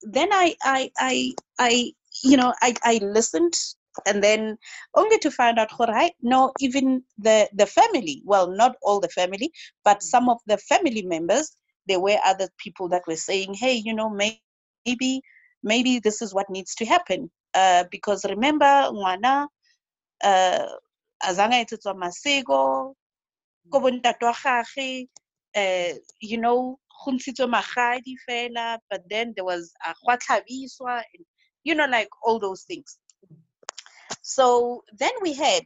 I I listened, and then only to find out, right? No, even the family, well, not all the family, but some of the family members, there were other people that were saying, hey, you know, maybe this is what needs to happen. Because remember, ngwana, azanga etsetswa masego ko bontate wa gagwe, you know, go ntshitswe magadi fela, but then there was gwa tlhabiswa, you know, like all those things. So then we had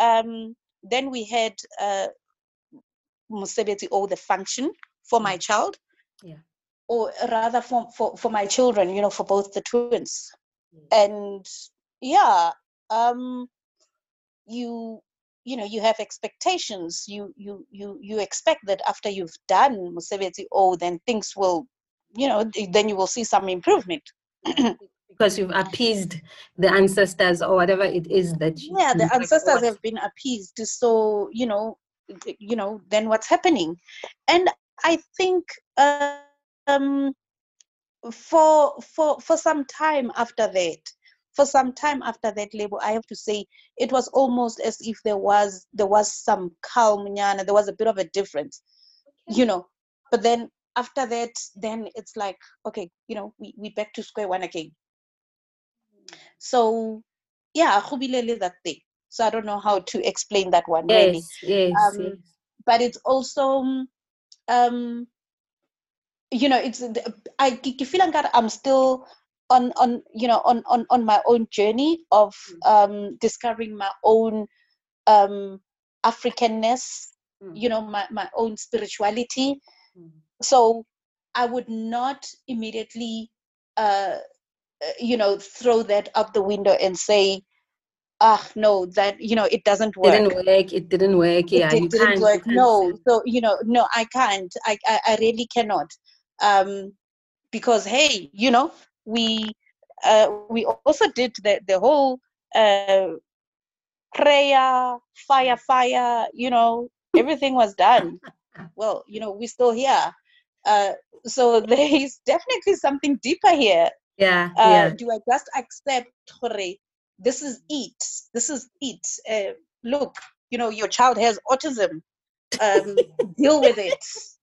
Mosebetsi, or the function for my child, yeah. or rather for my children, you know, for both the twins. And yeah, you know, you have expectations. You expect that after you've done Mosebetsi, oh, then things will, you know, then you will see some improvement. Because you've appeased the ancestors or whatever it is that you. Yeah, the ancestors have been appeased. So, you know, then what's happening? And I think for some time after that, label, I have to say, it was almost as if there was some calm, there was a bit of a difference, you know. But then after that, then it's like, okay, you know, we back to square one again. So yeah, that thing. So I don't know how to explain that one, really. Yes. But it's also you know, it's I feel like I'm still on you know, on my own journey of discovering my own Africanness, you know, my own spirituality. So I would not immediately you know, throw that out the window and say, no, that, you know, it doesn't work. It didn't work. Yeah, It didn't work. You can't No. say. So, you know, no, I can't. I really cannot. Because hey, you know, we also did the whole prayer, fire, you know, everything was done. Well, you know, we're still here. So there is definitely something deeper here. Yeah. Do I just accept, this is it? This is it. Look, you know, your child has autism. Deal with it.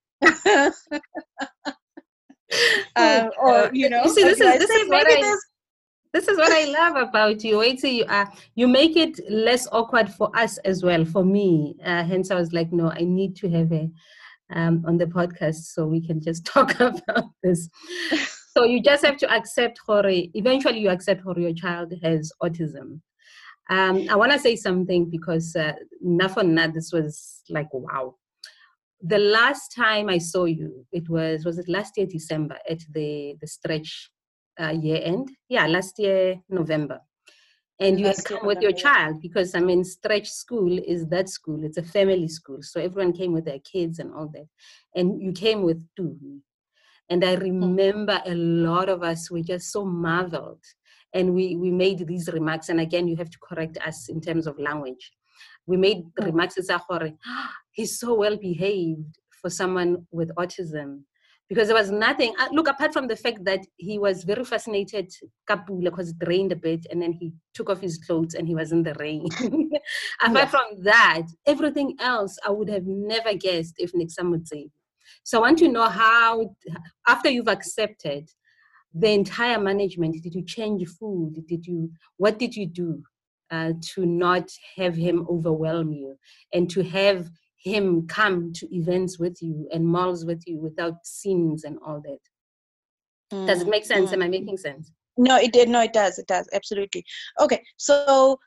Or, you know, you see, or do I say maybe this? This is what I love about you. Wait till you make it less awkward for us as well, for me. Hence, I was like, no, I need to have a on the podcast so we can just talk about this. So you just have to accept, eventually you accept, your child has autism. I want to say something because this was like, wow. The last time I saw you, it was it last year, December, at the stretch year end. Yeah, last year, November. And you had Last year, come with your November, yeah. child because, I mean, Stretch School is that school. It's a family school. So everyone came with their kids and all that. And you came with two. And I remember a lot of us were just so marveled. And we made these remarks. And again, you have to correct us in terms of language. We made remarks as he's so well behaved for someone with autism. Because there was nothing, look, apart from the fact that he was very fascinated, Kapula, because it rained a bit, and then he took off his clothes and he was in the rain. Apart from that, everything else I would have never guessed if Nixam would say. So I want to know how, after you've accepted the entire management, did you change food? What did you do to not have him overwhelm you and to have him come to events with you and malls with you without scenes and all that? Does it make sense? Am I making sense? No, it did. No, it does. It does. Absolutely. Okay. So,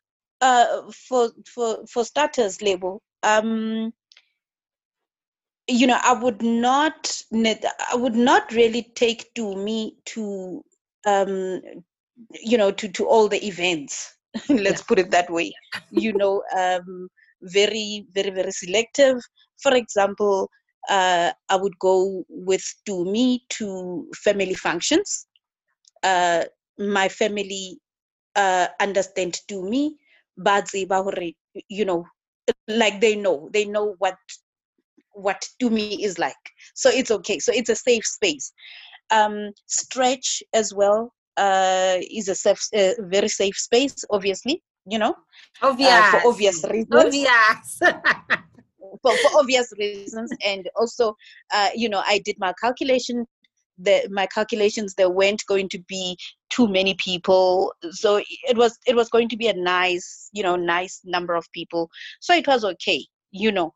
for starters, Label, you know, I would not really take to me to, you know, to all the events. Let's put it that way. You know, very, very, very selective. For example, I would go with me to family functions. My family understand to me, but you know, like they know what to me is like. So it's okay. So it's a safe space. Stretch as well is a very safe space, obviously, you know, for obvious reasons. Obvious. For obvious reasons. And also, you know, I did my calculation. My calculations, there weren't going to be too many people, so it was going to be a nice, you know, nice number of people. So it was okay, you know.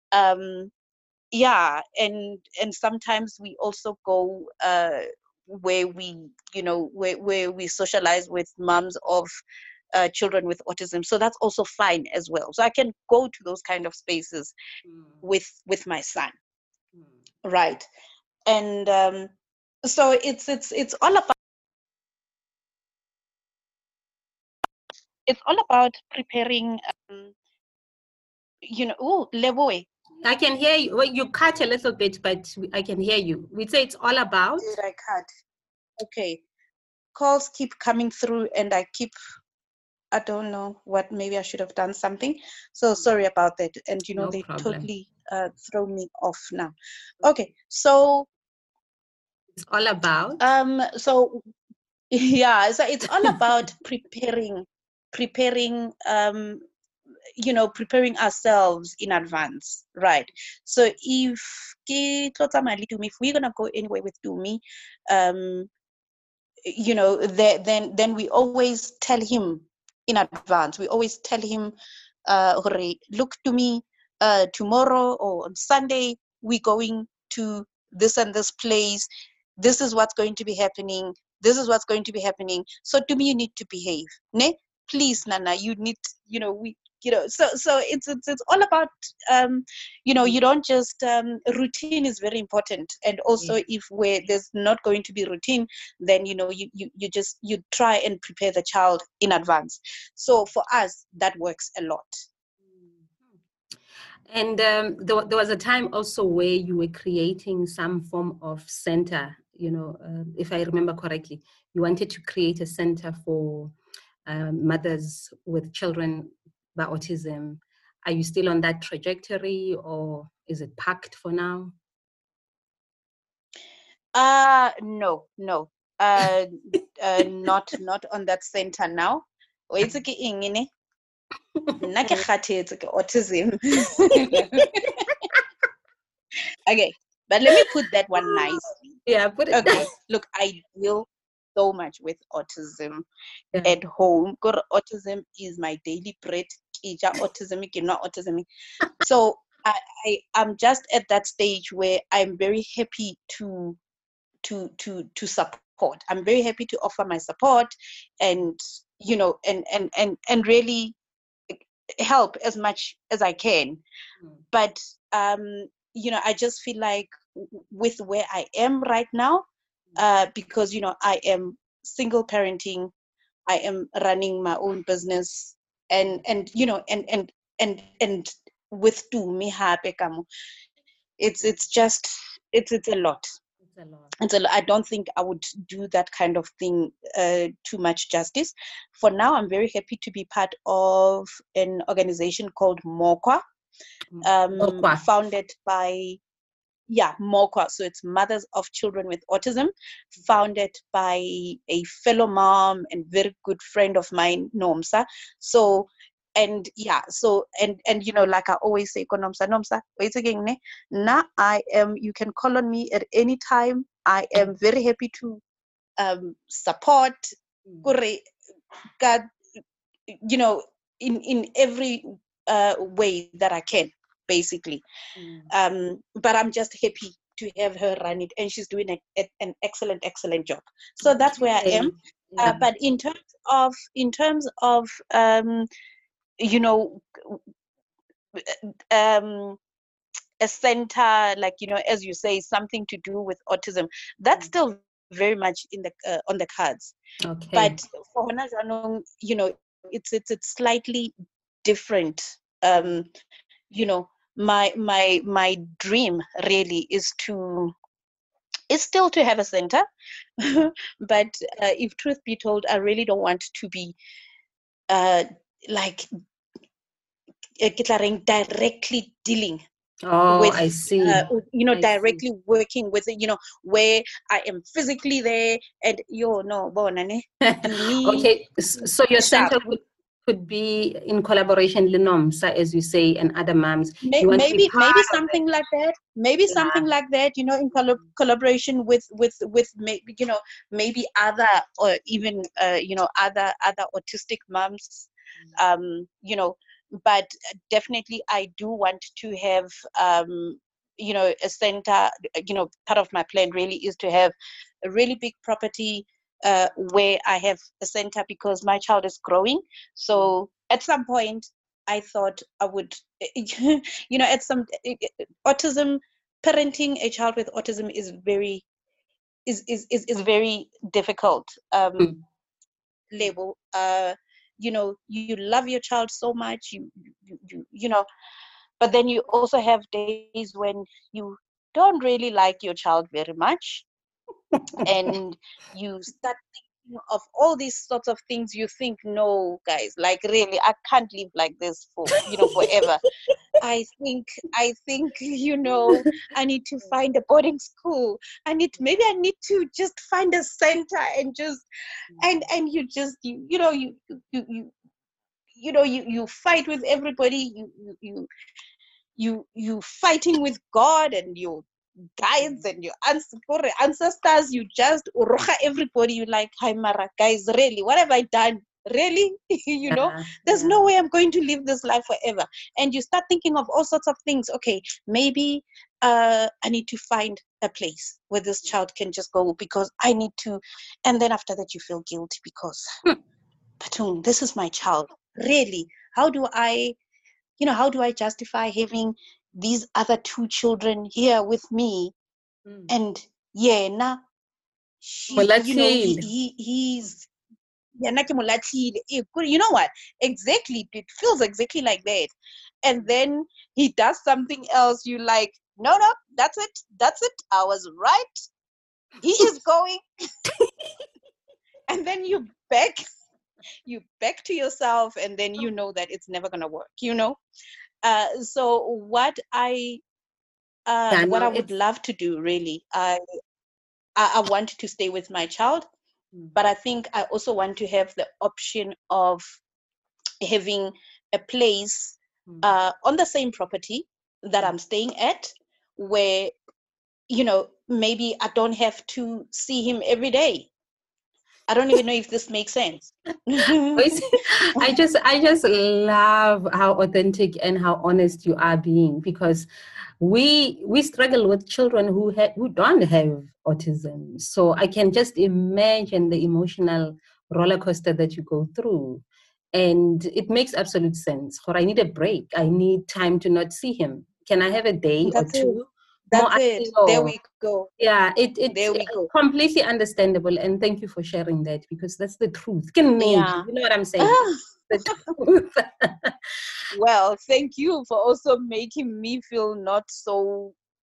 Yeah, and sometimes we also go where we, you know, where we socialize with moms of children with autism. So that's also fine as well. So I can go to those kind of spaces with my son, right? And so it's all about preparing. You know, oh, Leboe. I can hear you. Well, you cut a little bit, but I can hear you. We say it's all about. Did I cut? Okay. Calls keep coming through, and I don't know what. Maybe I should have done something. So sorry about that. And you know, No they problem. totally throw me off now. Okay, so it's all about. So yeah, so it's all about preparing. You know, preparing ourselves in advance, right? So if we're gonna go anywhere with Tumi, you know, then we always tell him in advance. We always tell him, look, to me, tomorrow or on Sunday we're going to this and this place. This is what's going to be happening. This is what's going to be happening. So to me, you need to behave, ne? Please, Nana, you need, you know, so it's all about, you know, you don't just, routine is very important. And also, if where there's not going to be routine, then, you know, you try and prepare the child in advance. So for us, that works a lot. And there was a time also where you were creating some form of center, you know, if I remember correctly, you wanted to create a center for mothers with children by autism. Are you still on that trajectory, or is it parked for now? No. Not on that center now. It's autism. Okay, but let me put that one nicely. Yeah, put it. Okay, look, I deal so much with autism at home. Because autism is my daily bread. Autism, not autism. So I'm just at that stage where I'm very happy to support. I'm very happy to offer my support, and you know, and really help as much as I can. But you know, I just feel like with where I am right now, because you know, I am single parenting. I am running my own business, and with two me happy kamo. It's just it's a lot. It's a lot. I don't think I would do that kind of thing too much justice. For now, I'm very happy to be part of an organization called MOQA, Mokwa. founded by MOQA. So it's Mothers of Children with Autism, founded by a fellow mom and very good friend of mine, Nomsa. So and like I always say, Nomsa, wait again, ne? Now you can call on me at any time. I am very happy to support God, in every way that I can, basically. But I'm just happy to have her run it, and she's doing an excellent job. So that's where I am. But in terms of a center, like, as you say, something to do with autism, that's still very much on the cards. Okay. But for Hona Jaanong, it's slightly different. My dream really is still to have a center. But if truth be told, I really don't want to be like directly dealing with, I see. directly working with, where I am physically there and okay, so your center could be in collaboration with NOMSA, as you say, and other moms. Maybe something like that. Maybe something like that. In collaboration with maybe other, or even other autistic moms. But definitely I do want to have a center. Part of my plan really is to have a really big property where I have a center, because my child is growing. So at some point I thought I would, at some autism, parenting a child with autism is very difficult. Label. You love your child so much, but then you also have days when you don't really like your child very much, and you start thinking of all these sorts of things. You think, no, guys, like, really, I can't live like this for forever. I think I need to find a boarding school. Maybe I need to just find a center and just and you just you fight with everybody. You fighting with God and your guides and your ancestors. You just uroha everybody. You like, hi Mara, guys, really, what have I done? Really? There's no way I'm going to live this life forever. And you start thinking of all sorts of things. Okay, maybe I need to find a place where this child can just go, because I need to. And then after that you feel guilty, because Patung, this is my child. Really? How do I justify having these other two children here with me? And he's you know what? Exactly. It feels exactly like that. And then he does something else. You like, no, that's it. I was right. He is going. And then you back to yourself, and then you know that it's never gonna work. So what I would love to do, really, I want to stay with my child, but I think I also want to have the option of having a place on the same property that I'm staying at, where maybe I don't have to see him every day. I don't even know if this makes sense. I just love how authentic and how honest you are being, because we struggle with children who don't have autism. So I can just imagine the emotional roller coaster that you go through. And it makes absolute sense. Or I need a break. I need time to not see him. Can I have a day or two That's it. There we go. Yeah, there we it's go. completely understandable, and thank you for sharing that, because that's the truth. You know what I'm saying? The truth. Well, thank you for also making me feel not so,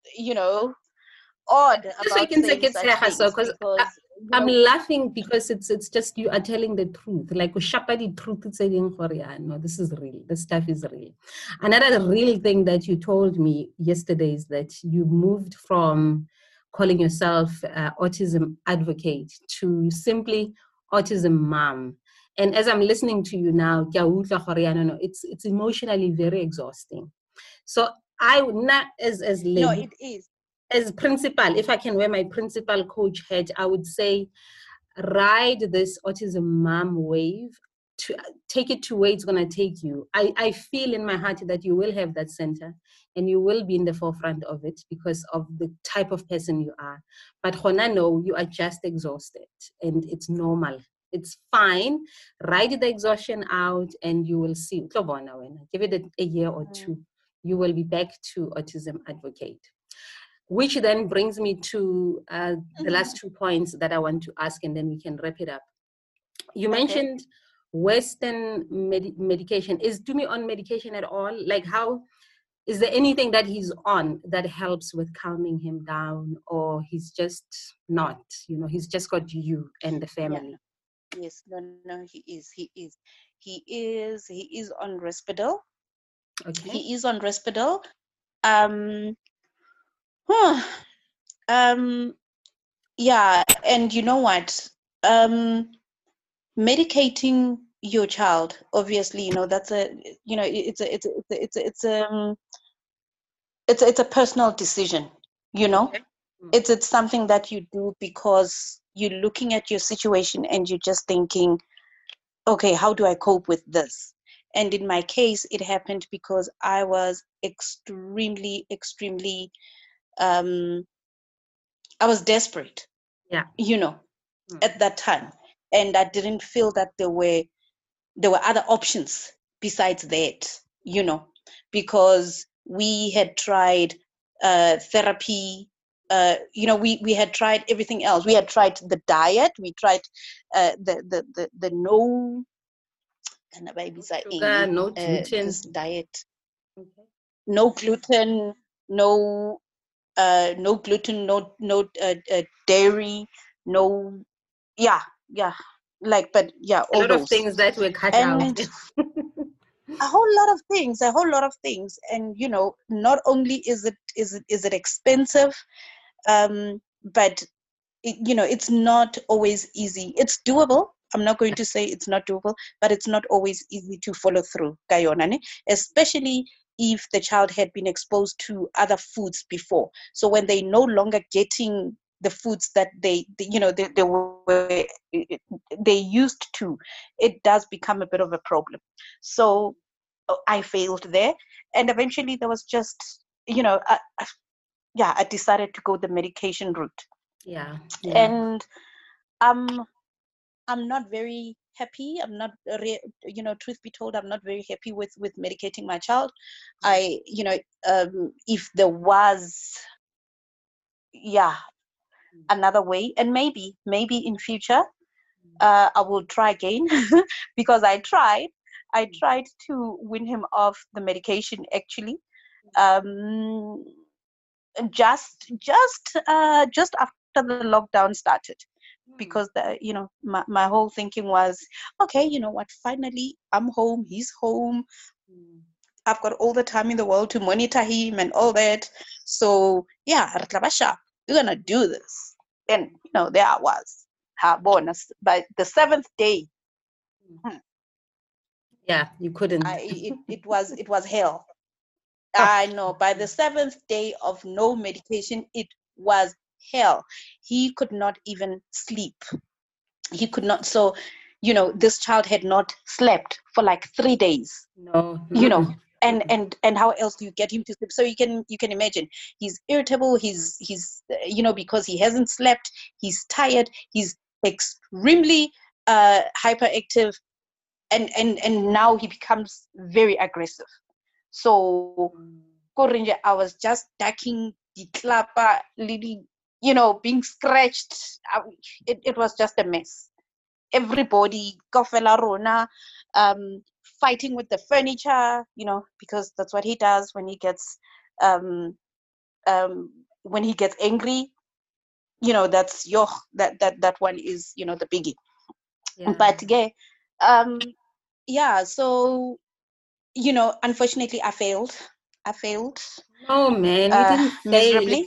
odd about saying such things, because I'm laughing because it's just you are telling the truth. Like the truth, it's saying, no, this is real. This stuff is real. Another real thing that you told me yesterday is that you moved from calling yourself autism advocate to simply autism mom. And as I'm listening to you now, it's emotionally very exhausting. So I would not as no, it is. As principal, if I can wear my principal coach hat, I would say ride this autism mom wave, to take it to where it's going to take you. I feel in my heart that you will have that center and you will be in the forefront of it because of the type of person you are. But Hona, no, you are just exhausted, and it's normal. It's fine. Ride the exhaustion out and you will see. Give it a year or two. You will be back to autism advocate. Which then brings me to the last 2 points that I want to ask, and then we can wrap it up. You mentioned Western medication. Is Tumi on medication at all? Like, how is there anything that he's on that helps with calming him down, or he's just not? He's just got you and the family. Yeah. Yes, no, he is on Risperdal. Okay. He is on Risperdal. Yeah, and you know what? Medicating your child, obviously, that's it's a personal decision, Okay. It's something that you do because you're looking at your situation and you're just thinking, okay, how do I cope with this? And in my case, it happened because I was extremely, I was desperate. Yeah. At that time, and I didn't feel that there were other options besides that, because we had tried therapy. We had tried everything else. We had tried the diet. We tried the no sugar, no gluten. This diet. Okay. No gluten, no gluten, no dairy, no, but all a lot those of things that were cut out. a whole lot of things, and not only is it expensive, but it's not always easy. It's doable. I'm not going to say it's not doable, but it's not always easy to follow through, especially if the child had been exposed to other foods before. So when they're no longer getting the foods that they used to, it does become a bit of a problem. So I failed there, and eventually there was just, I decided to go the medication route. Yeah. And I'm not very happy. I'm not, truth be told, I'm not very happy with medicating my child. If there was, another way, and maybe in future, I will try again because I tried to win him off the medication, actually. Just after the lockdown started, because my whole thinking was, okay, you know what, finally I'm home, he's home, I've got all the time in the world to monitor him and all that. So we're gonna do this. And there I was, bonus by the 7th day. Yeah, you couldn't. It was hell. I know. By the 7th day of no medication, it was hell. He could not even sleep. He could not. So, this child had not slept for like 3 days. No. And how else do you get him to sleep? So you can imagine, he's irritable. He's because he hasn't slept. He's tired. He's extremely hyperactive, and now he becomes very aggressive. So I was just ducking ditlapa, lily, being scratched. It was just a mess. Everybody, Kofela Rona, fighting with the furniture, because that's what he does when he gets angry. That's that one is the biggie. Yeah. But so unfortunately I failed. No, man, you didn't fail. Miserably.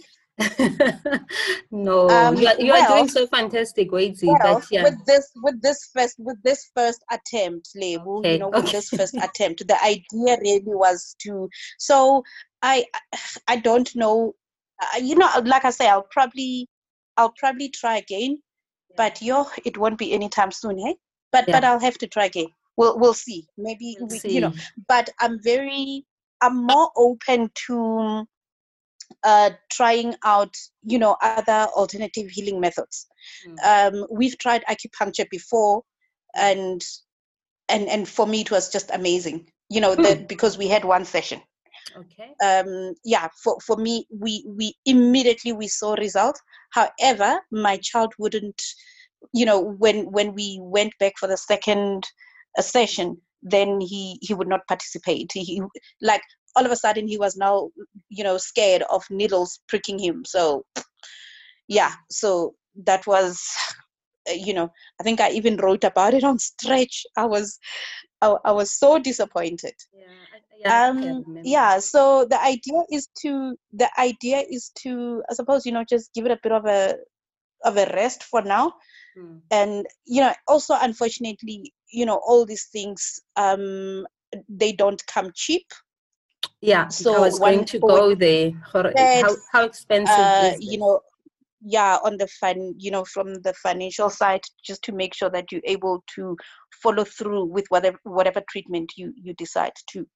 No, you are doing so fantastic, Waitzi. But yeah, with this first attempt, Lebu, okay, with this first attempt, the idea really was to. So I don't know. Like I say, I'll probably try again, but it won't be anytime soon, hey. But I'll have to try again. We'll see. Maybe we'll see. But I'm more open to trying out other alternative healing methods. We've tried acupuncture before, and for me it was just amazing, because we had one session. Okay. For me, we immediately saw results. However, my child wouldn't, when we went back for the second session, then he would not participate. He like all of a sudden he was now scared of needles pricking him. So so that was I think I even wrote about it on Stretch. I was so disappointed. So the idea is to I suppose just give it a bit of a rest for now. And also unfortunately all these things they don't come cheap. So I was going to go there. How expensive is this? On the from the financial side, just to make sure that you're able to follow through with whatever treatment you decide to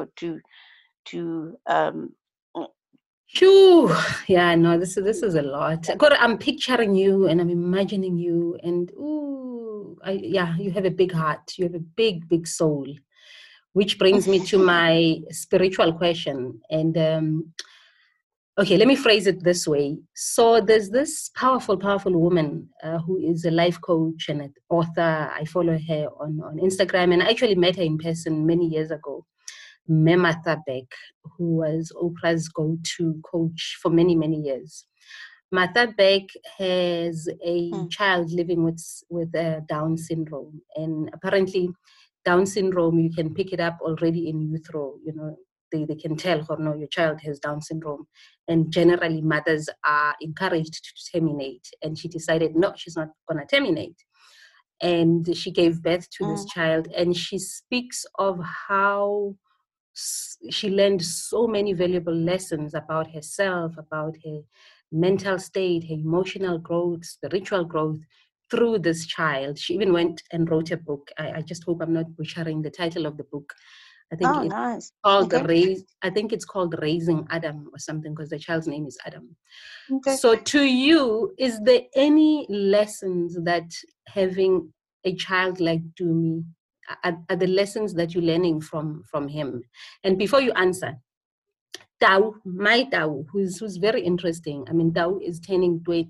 Yeah, no, this is a lot. I'm picturing you and I'm imagining you, and you have a big heart. You have a big, big soul, which brings me to my spiritual question. And okay, let me phrase it this way. So there's this powerful, powerful woman who is a life coach and an author. I follow her on Instagram, and I actually met her in person many years ago. Martha Beck, who was Oprah's go-to coach for many, many years. Martha Beck has a child living with Down syndrome, and apparently Down syndrome, you can pick it up already in utero. They can tell her, no, your child has Down syndrome, and generally mothers are encouraged to terminate, and she decided no, she's not going to terminate. And she gave birth to this child, and she speaks of how she learned so many valuable lessons about herself, about her mental state, her emotional growth, spiritual growth through this child. She even went and wrote a book. I just hope I'm not butchering the title of the book. I think it's called I think it's called Raising Adam or something, because the child's name is Adam. Okay. So to you, is there any lessons that having a child like Dumi, are the lessons that you're learning from him? And before you answer, my Tau, who's very interesting. I mean, Tau is turning 20.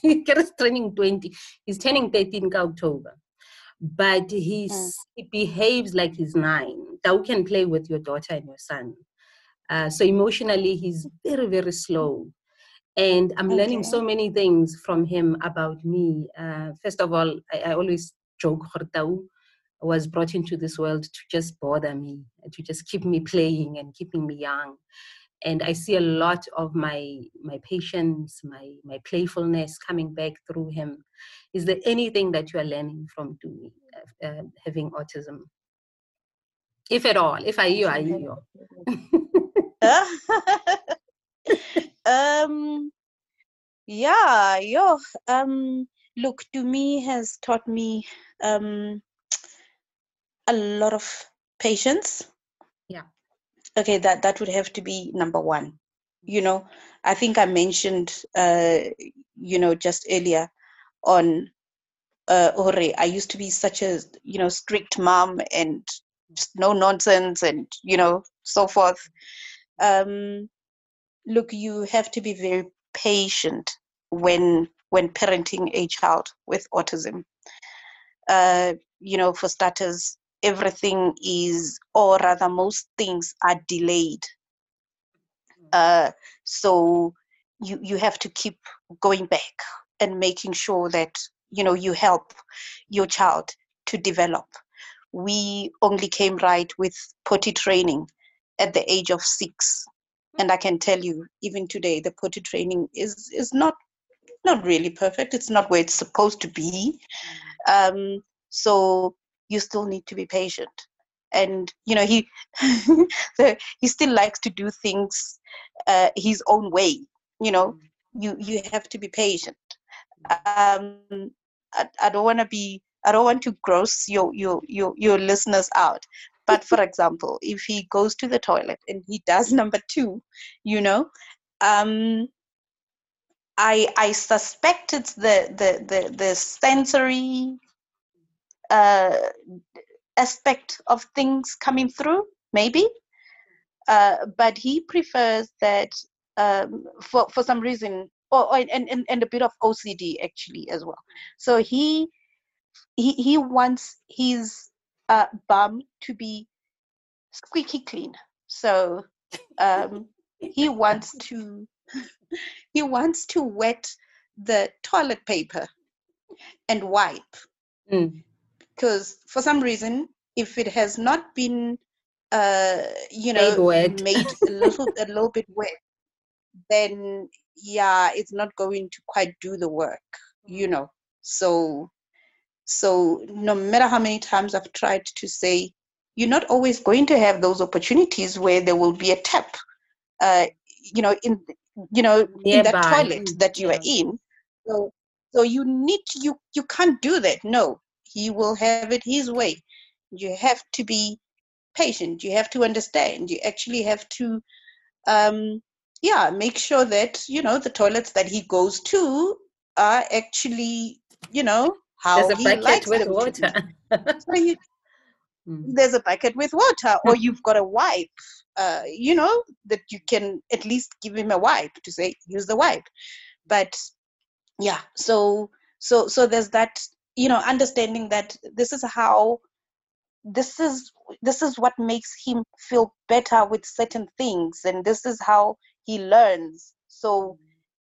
He's turning 13 in October. But he behaves like he's 9. Tau can play with your daughter and your son. So emotionally, he's very, very slow. And I'm learning so many things from him about me. First of all, I always joke, Tau was brought into this world to just bother me, to just keep me playing and keeping me young. And I see a lot of my patience, my playfulness coming back through him. Is there anything that you are learning from Dumi, having autism? If at all, if I you. Look, Dumi has taught me a lot of patience. Yeah. Okay, that would have to be number one. I think I mentioned just earlier on Ore, I used to be such a strict mom and just no nonsense and so forth. look, you have to be very patient when parenting a child with autism. For starters, everything is, or rather most things are delayed. So you have to keep going back and making sure that, you help your child to develop. We only came right with potty training at the age of 6. And I can tell you, even today, the potty training is not really perfect. It's not where it's supposed to be. So you still need to be patient. And he so he still likes to do things his own way. You have to be patient. I don't want to I don't want to gross your listeners out. But for example, if he goes to the toilet and he does number 2, um, I suspect it's the sensory aspect of things coming through, maybe. But he prefers that, for some reason, and a bit of OCD actually as well. So he wants his bum to be squeaky clean. So he wants to wet the toilet paper and wipe, because for some reason, if it has not been made a little bit wet, then it's not going to quite do the work. So no matter how many times I've tried to say, you're not always going to have those opportunities where there will be a tap, in that toilet that you are in. So you can't do that. No, he will have it his way. You have to be patient. You have to understand. You actually have to, make sure that, the toilets that he goes to are actually, how he likes them to be. So there's a bucket with water, or you've got a wipe, that you can at least give him a wipe to say, use the wipe. But so there's that, understanding that this is what makes him feel better with certain things, and this is how he learns. So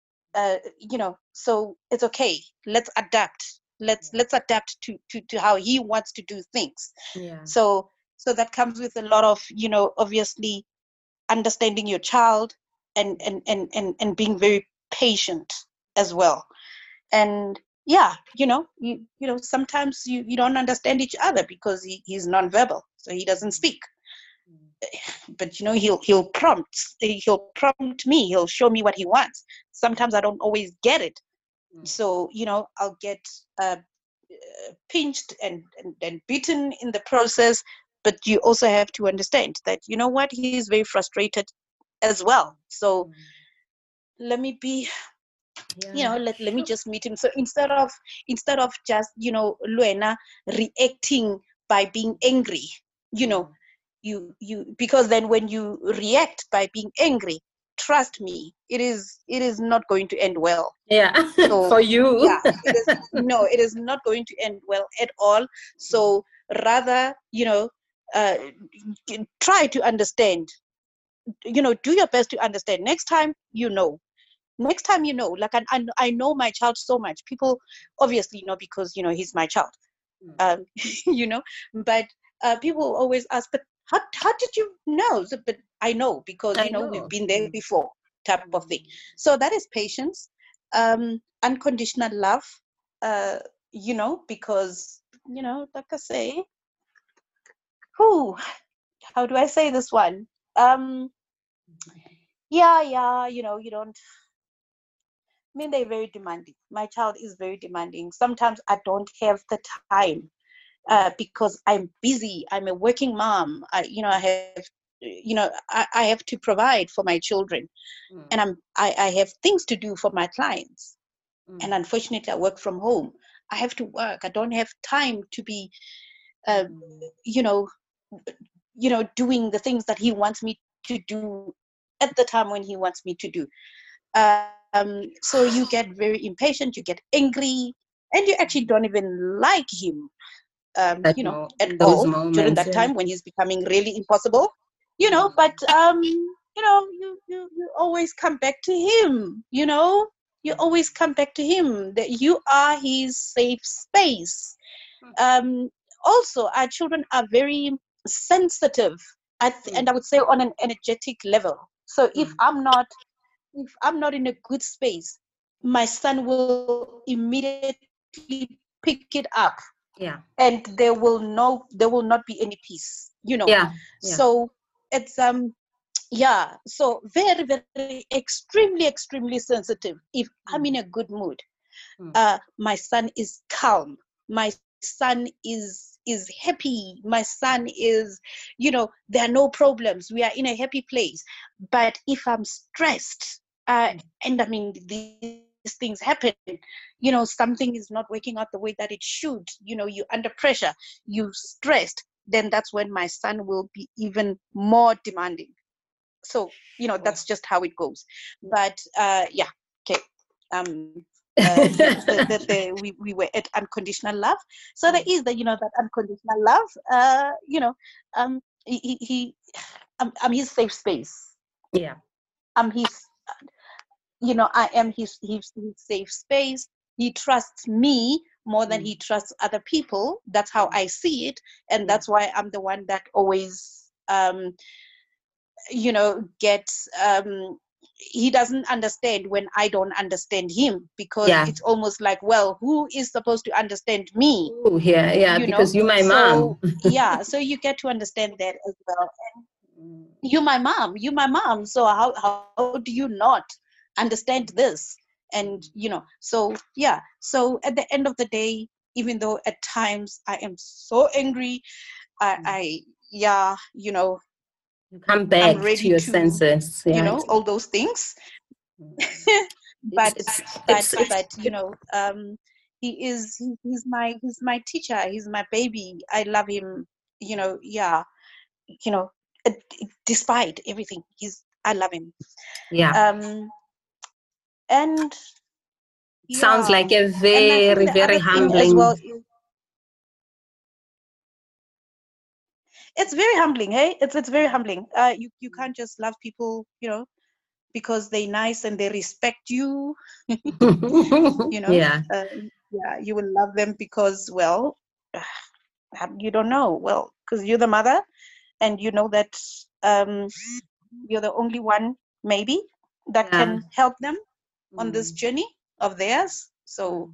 so it's okay. Let's adapt. Let's adapt to how he wants to do things. So that comes with a lot of, obviously understanding your child and being very patient as well. And sometimes you don't understand each other because he's nonverbal, so he doesn't speak. But he'll prompt me. He'll show me what he wants. Sometimes I don't always get it. So I'll get pinched and beaten in the process. But you also have to understand that, he's very frustrated as well. So let me be, let me just meet him. So instead of just, Luena reacting by being angry, you because then when you react by being angry, trust me, it is not going to end well. So, for you. it is not going to end well at all. So rather, try to understand, do your best to understand. Next time, like I know my child so much. People obviously know because he's my child. But people always ask, but how did you know? So, but I know because we've been there before, type of thing. So that is patience, unconditional love, because like I say, how do I say this one? You don't. I mean, they're very demanding. My child is very demanding. Sometimes I don't have the time because I'm busy. I'm a working mom. I have to provide for my children, and I have things to do for my clients. And unfortunately, I work from home. I have to work. I don't have time to be, doing the things that he wants me to do at the time when he wants me to do. So you get very impatient, you get angry, and you actually don't even like him, at those all during moments, that time when he's becoming really impossible, but you always come back to him, you always come back to him, that you are his safe space. Also, our children are very sensitive, and I would say on an energetic level. So if I'm not in a good space, my son will immediately pick it up, and there will not be any peace. So it's so very, very extremely sensitive. If I'm in a good mood, my son is calm, my son is happy, my son is, there are no problems, we are in a happy place. But if I'm stressed, and I mean, these things happen, something is not working out the way that it should, you're under pressure, you're stressed, then that's when my son will be even more demanding. So that's just how it goes. But okay. We were at unconditional love. So there is that unconditional love. I'm his safe space. I'm his. I am his safe space. He trusts me more than he trusts other people. That's how I see it, and that's why I'm the one that always gets. He doesn't understand when I don't understand him, because it's almost like, well, who is supposed to understand me? Because you're my mom. So you get to understand that as well. And you're my mom. So how do you not understand this? And so at the end of the day, even though at times I am so angry, you come back to your senses, all those things. but he's my teacher, he's my baby, I love him, despite everything, I love him. And sounds like a very, very humbling as well. It's very humbling, hey? It's very humbling. You can't just love people, because they're nice and they respect you. You will love them because, well, you don't know. Well, because you're the mother, and you know that you're the only one, maybe, that can help them on this journey of theirs. So,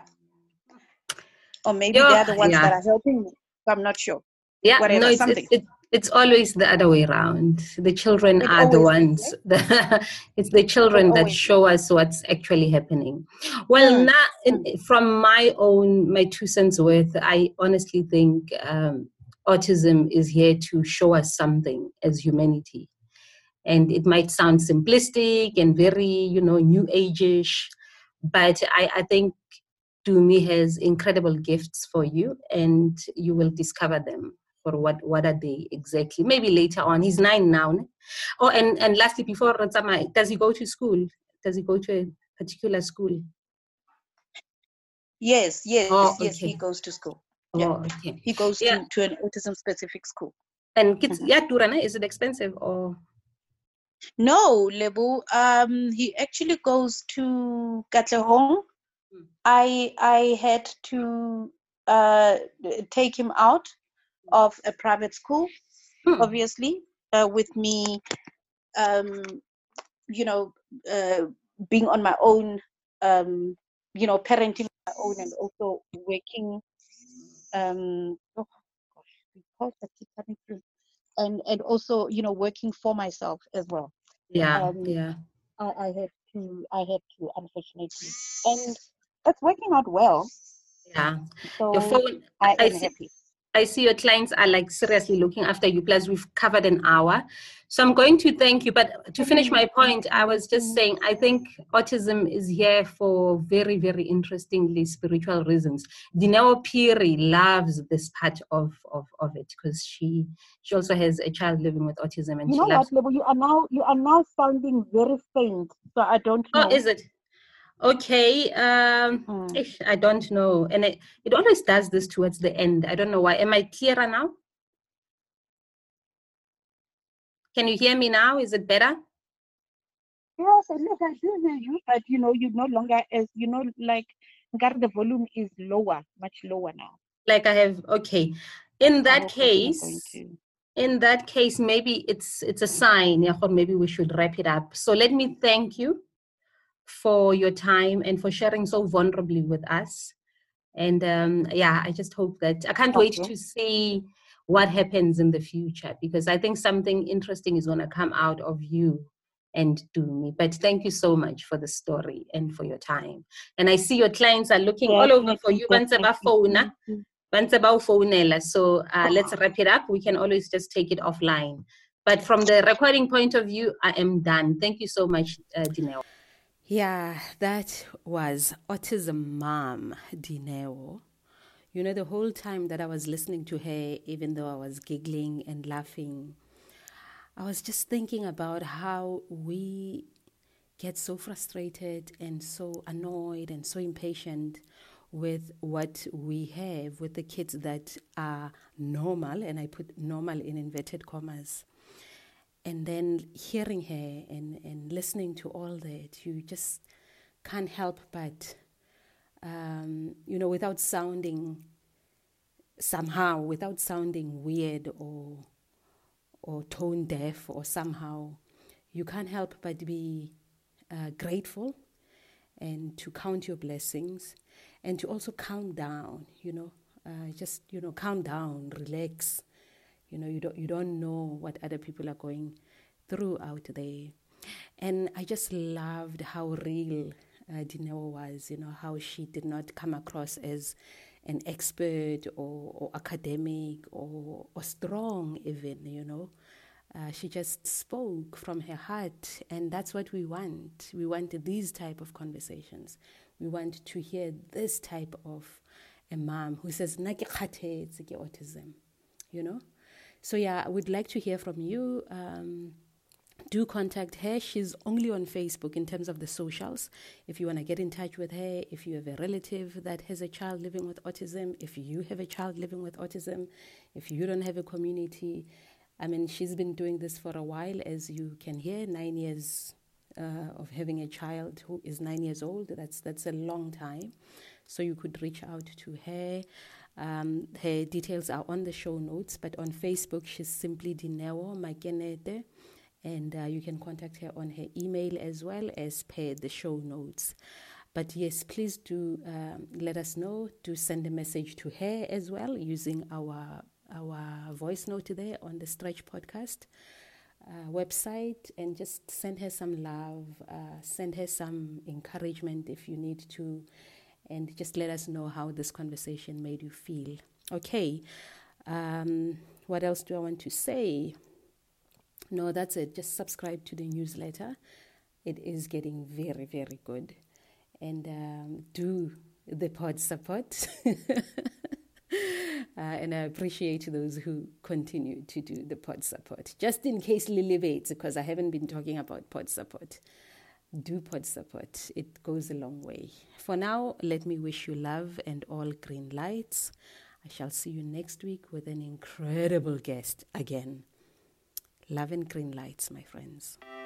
or maybe they're the ones that are helping me. So I'm not sure. Whatever, it's always the other way around. The children are the ones. It's the children that show us what's actually happening. Well, from my 2 cents worth, I honestly think autism is here to show us something as humanity. And it might sound simplistic and very, new age-ish, but I think Dumi has incredible gifts for you, and you will discover them. For what are they exactly? Maybe later on. He's 9 now. Oh, and lastly, before Ratsama, does he go to school? Does he go to a particular school? Yes, he goes to school. Okay. He goes to an autism-specific school. And kids, Turana, is it expensive or? No, Lebu. He actually goes to Katlehong. I had to take him out of a private school, obviously, with me, being on my own, parenting my own, and also working. And also, working for myself as well. I had to, unfortunately, and it's working out well. Yeah. So Your phone, I am happy. I see your clients are like seriously looking after you. Plus, we've covered an hour. So I'm going to thank you. But to finish my point, I was just saying, I think autism is here for very, very interestingly spiritual reasons. Dineo Piri loves this part of it because she also has a child living with autism, and You know what, Lebo, you are now sounding very faint. So I don't know. Oh, is it? Okay. I don't know. And it always does this towards the end. I don't know why. Am I clearer now? Can you hear me now? Is it better? Yes, I do hear you, but you no longer as like the volume is lower, much lower now. Like I have, okay. In that case, maybe it's a sign. Or maybe we should wrap it up. So let me thank you for your time and for sharing so vulnerably with us. And I just hope that I can't wait to see what happens in the future, because I think something interesting is going to come out of you and Dumi. But thank you so much for the story and for your time. And I see your clients are looking all over for you. So let's wrap it up. We can always just take it offline. But from the recording point of view, I am done. Thank you so much, Dineo. Yeah, that was Autism Mom, Dineo. The whole time that I was listening to her, even though I was giggling and laughing, I was just thinking about how we get so frustrated and so annoyed and so impatient with what we have, with the kids that are normal, and I put normal in inverted commas. And then hearing her and listening to all that, you just can't help but, without sounding weird or tone deaf, or somehow, you can't help but be grateful and to count your blessings and to also calm down, calm down, relax. You don't know what other people are going through out there. And I just loved how real Dineo was, how she did not come across as an expert or academic or strong even, she just spoke from her heart, and that's what we want. We want these type of conversations. We want to hear this type of a mom who says, "Na ke kgathetse ke autism," So I would like to hear from you. Do contact her. She's only on Facebook in terms of the socials. If you want to get in touch with her, if you have a relative that has a child living with autism, if you have a child living with autism, if you don't have a community, she's been doing this for a while, as you can hear, 9 years of having a child who is 9 years old. That's a long time. So you could reach out to her. Her details are on the show notes, but on Facebook, she's simply Dineo Makenete, and you can contact her on her email as well as per the show notes. But yes, please do let us know. Do send a message to her as well using our voice note there on the Stretch Podcast website, and just send her some love, send her some encouragement if you need to, and just let us know how this conversation made you feel. Okay, what else do I want to say? No, that's it. Just subscribe to the newsletter. It is getting very, very good. And do the pod support. And I appreciate those who continue to do the pod support. Just in case Lily waits, because I haven't been talking about pod support. Do pod support. It goes a long way. For now, let me wish you love and all green lights. I shall see you next week with an incredible guest again. Love and green lights, my friends.